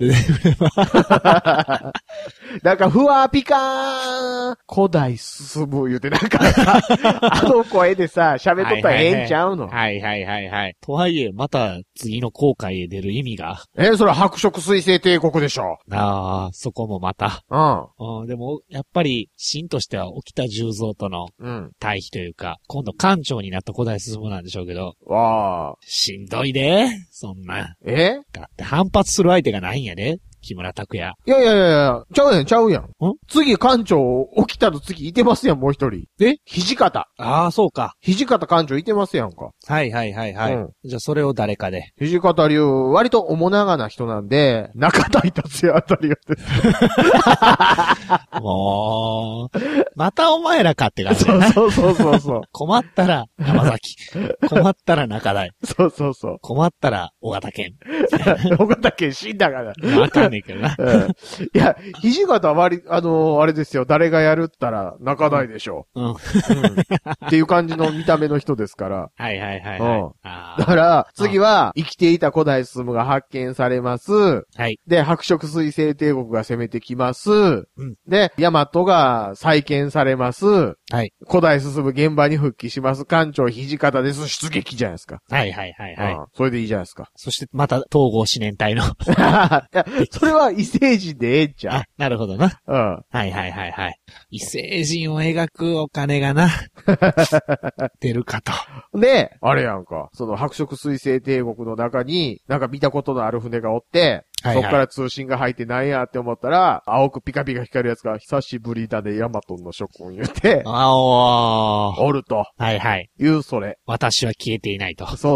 [SPEAKER 2] なんか、ふわピカーン、古代進む言うて、なんかあの声でさ、喋っとったらええんちゃうの。
[SPEAKER 3] はいはいはいはい。とはいえ、また次の航海へ出る意味が。
[SPEAKER 2] それは白色水星帝国でしょ。
[SPEAKER 3] ああ、そこもまた。うん。でも、やっぱり、シーンとしては沖田十三との対比というか、今度艦長になった古代進むなんでしょうけど。
[SPEAKER 2] わあ。
[SPEAKER 3] しんどいで、そんな。だって反発する相手がないんやで。木村拓哉。
[SPEAKER 2] いや、ちゃうやん。次、館長、起きたと次いてますやん、もう一人。土方。
[SPEAKER 3] ああ、そうか。
[SPEAKER 2] 土方館長いてますやんか。
[SPEAKER 3] はいはいはいはい。じゃあ、それを誰かで。
[SPEAKER 2] 土方流、割と面長な人なんで、中谷達也あたりがです。
[SPEAKER 3] もう、またお前らかって感じだな。
[SPEAKER 2] そう。
[SPEAKER 3] 困ったら、山崎。困ったら中台。
[SPEAKER 2] そう。
[SPEAKER 3] 困ったら、尾形健。
[SPEAKER 2] 尾形健死んだから。
[SPEAKER 3] わかんねえけどな。
[SPEAKER 2] いや、土方はあれですよ、誰がやるったら中台でしょ。っていう感じの見た目の人ですから。
[SPEAKER 3] はい。
[SPEAKER 2] だから、次は、生きていた古代進が発見されます。はい。で、白色水星帝国が攻めてきます。で、大和が再建されます。はい。古代進現場に復帰します。艦長土方です。出撃じゃないですか。
[SPEAKER 3] はい。
[SPEAKER 2] それでいいじゃないですか。
[SPEAKER 3] そして、また、統合四年隊の。
[SPEAKER 2] それは異星人でええんちゃう。
[SPEAKER 3] なるほどな。はい。異星人を描くお金がな。出るかと。
[SPEAKER 2] で、あれやんか。その白色水星帝国の中に、なんか見たことのある船がおって、そっから通信が入ってなんやって思ったら、青くピカピカ光るやつが久しぶりだね、ヤマトの諸君言って、おると。いうそれ。
[SPEAKER 3] 私は消えていないと。
[SPEAKER 2] そう。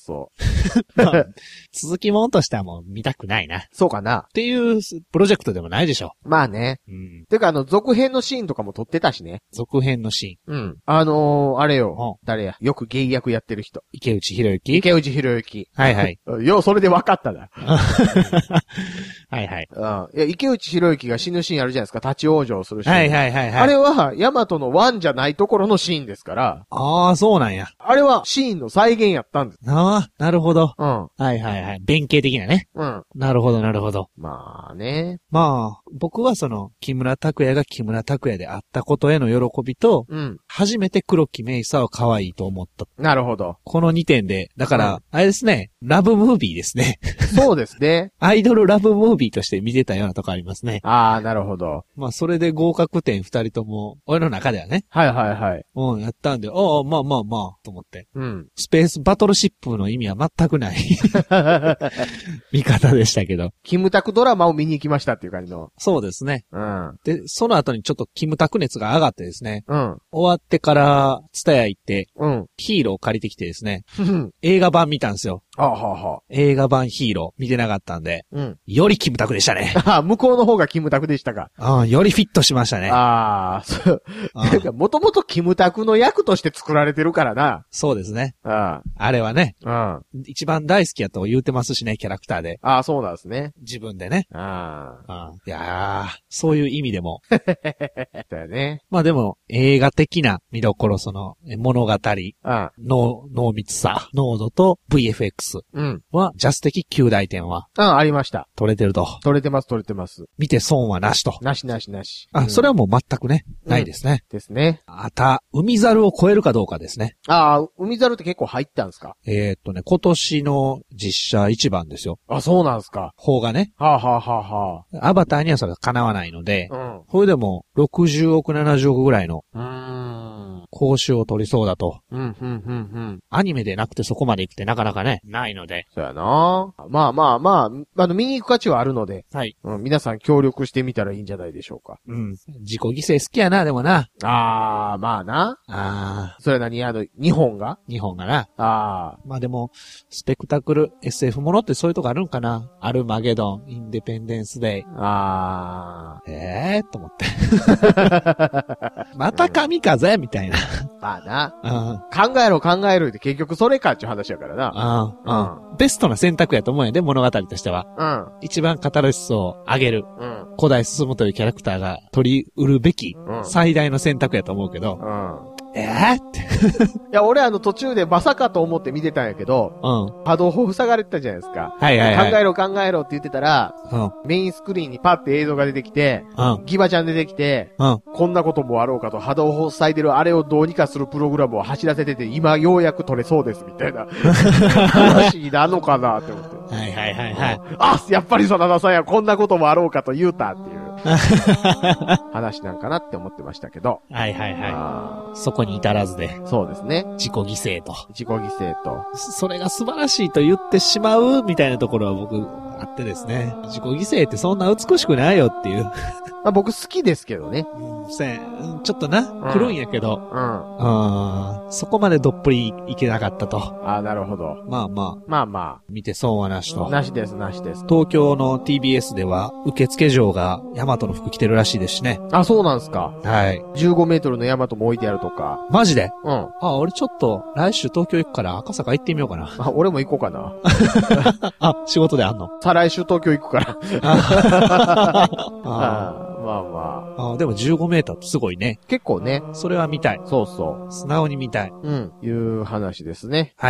[SPEAKER 3] 続きもんとしてはもう見たくないな。
[SPEAKER 2] そうかな。
[SPEAKER 3] っていうプロジェクトでもないでしょ。
[SPEAKER 2] まあね。てか続編のシーンとかも撮ってたしね。
[SPEAKER 3] 続編のシーン。
[SPEAKER 2] あれよ。誰や。よくゲイ役やってる人。
[SPEAKER 3] 池内博之。
[SPEAKER 2] はい。よう、それで分かったな。
[SPEAKER 3] はい。
[SPEAKER 2] いや、池内博之が死ぬシーンあるじゃないですか。立ち往生するシーン。
[SPEAKER 3] はい。
[SPEAKER 2] あれは、ヤマトのワンじゃないところのシーンですから。
[SPEAKER 3] ああ、そうなんや。
[SPEAKER 2] あれはシーンの再現やったんです。
[SPEAKER 3] ああ、なるほど。はい。弁慶的なね。なるほど。
[SPEAKER 2] まあね。
[SPEAKER 3] まあ、僕は木村拓哉が木村拓哉であったことへの喜びと、初めて黒木メイサを可愛いと思った。
[SPEAKER 2] なるほど。
[SPEAKER 3] この2点で、だから、あれですね、ラブムービーですね。
[SPEAKER 2] そうですね。
[SPEAKER 3] アイドルラブムービーとして見てたようなとこありますね。
[SPEAKER 2] ああ、なるほど。
[SPEAKER 3] まあ、それで合格点2人とも、俺の中ではね。
[SPEAKER 2] はい。
[SPEAKER 3] やったんで、まあ、と思って。スペースバトルシップの意味は全くない。見方でしたけど。
[SPEAKER 2] キムタクドラマを見に行きましたっていう感じの。
[SPEAKER 3] そうですね。で、その後にちょっとキムタク熱が上がってですね。終わってから、ツタヤ行って、ヒーロー借りてきてですね。映画版見たんですよ。映画版ヒーロー見てなかったんで、よりキムタクでしたね。
[SPEAKER 2] 向こうの方がキムタクでしたか。
[SPEAKER 3] よりフィットしましたね。
[SPEAKER 2] そう。なんか、もともとキムタクの役として作られてるからな。
[SPEAKER 3] そうですね。あれはね。一番大好きやと言うてますしね、キャラクターで。
[SPEAKER 2] そうなんですね。
[SPEAKER 3] 自分でね。いやー、そういう意味でも。
[SPEAKER 2] だよね。
[SPEAKER 3] まあでも、映画的な見どころ、物語、濃密さ、濃度と VFX は、ジャス的9大点は。
[SPEAKER 2] ありました。
[SPEAKER 3] 取れてると。
[SPEAKER 2] 取れてます。見
[SPEAKER 3] て損はなしと。
[SPEAKER 2] なし。
[SPEAKER 3] それはもう全くね、ないですね。
[SPEAKER 2] ですね。
[SPEAKER 3] 海猿を超えるかどうかですね。
[SPEAKER 2] 海猿って結構入ったんですか？
[SPEAKER 3] 今年の実写一番ですよ。
[SPEAKER 2] そうなんですか。
[SPEAKER 3] 邦がね。アバターにはそれは叶わないので、それでも60億、70億ぐらいの、報酬を取りそうだと。アニメでなくてそこまで行くってなかなかね、ないので。
[SPEAKER 2] そうやな。まあ、見に行く価値はあるので、皆さん協力してみたらいいんじゃないでしょうか。
[SPEAKER 3] 自己犠牲好きやな、でもな。
[SPEAKER 2] まあな。それは何日本が
[SPEAKER 3] な。まあでも、スペクタクル、SF ものってそういうとこあるんかな。アルマゲドン、インデペンデンスデイ。と思って。また神風みたいな。
[SPEAKER 2] まあな。考えろって結局それかっていう話やからな。
[SPEAKER 3] ベストな選択やと思うんやで、物語としては。一番カタルシスを上げる。古代進むというキャラクターが取り得るべき、最大の選択やと思うけど。 って。
[SPEAKER 2] いや、俺途中でまさかと思って見てたんやけど、波動砲塞がれてたじゃないですか。
[SPEAKER 3] はいはいはい。
[SPEAKER 2] 考えろって言ってたら、メインスクリーンにパッて映像が出てきて、ギバちゃん出てきて、こんなこともあろうかと波動砲塞いでるあれをどうにかするプログラムを走らせてて、今ようやく取れそうですみたいな話なのかなって思って。
[SPEAKER 3] はいはいはいはい。
[SPEAKER 2] あ、やっぱり真田さんやこんなこともあろうかと言うたっていう話なんかなって思ってましたけど。
[SPEAKER 3] はいはいはい。そこに至らずで。
[SPEAKER 2] そうですね。
[SPEAKER 3] 自己犠牲と。
[SPEAKER 2] 自己犠牲と。
[SPEAKER 3] それが素晴らしいと言ってしまうみたいなところは僕あってですね。自己犠牲ってそんな美しくないよっていう。
[SPEAKER 2] まあ僕好きですけどね。
[SPEAKER 3] ちょっとな、来るんやけど。そこまでどっぷりいけなかったと。
[SPEAKER 2] ああ、なるほど。
[SPEAKER 3] まあまあ。見て損はなしと。
[SPEAKER 2] なしです、なしです。
[SPEAKER 3] 東京の TBS では、受付嬢がヤマトの服着てるらしいですしね。
[SPEAKER 2] あ、そうなんすか。
[SPEAKER 3] はい。
[SPEAKER 2] 15メートルのヤマトも置いてあるとか。
[SPEAKER 3] マジで？
[SPEAKER 2] うん。
[SPEAKER 3] あ、俺ちょっと、来週東京行くから赤坂行ってみようかな。
[SPEAKER 2] あ、俺も行こうかな。
[SPEAKER 3] あ、仕事であんの？
[SPEAKER 2] 再来週東京行くから。まあま
[SPEAKER 3] あ。でも15メーターってすごいね。
[SPEAKER 2] 結構ね。
[SPEAKER 3] それは見たい。
[SPEAKER 2] そうそう。
[SPEAKER 3] 素直に見たい。
[SPEAKER 2] いう話ですね。
[SPEAKER 3] はい。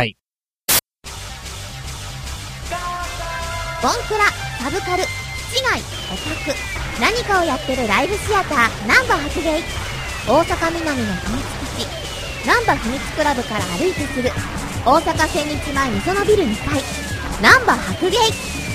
[SPEAKER 7] ボンクラ、サブカル、市街、オタク、何かをやってるライブシアター、ナンバ発芸。大阪南の秘密基地、ナンバ秘密クラブから歩いてすぐ、大阪千日前みそのビル2階、ナンバ白芸。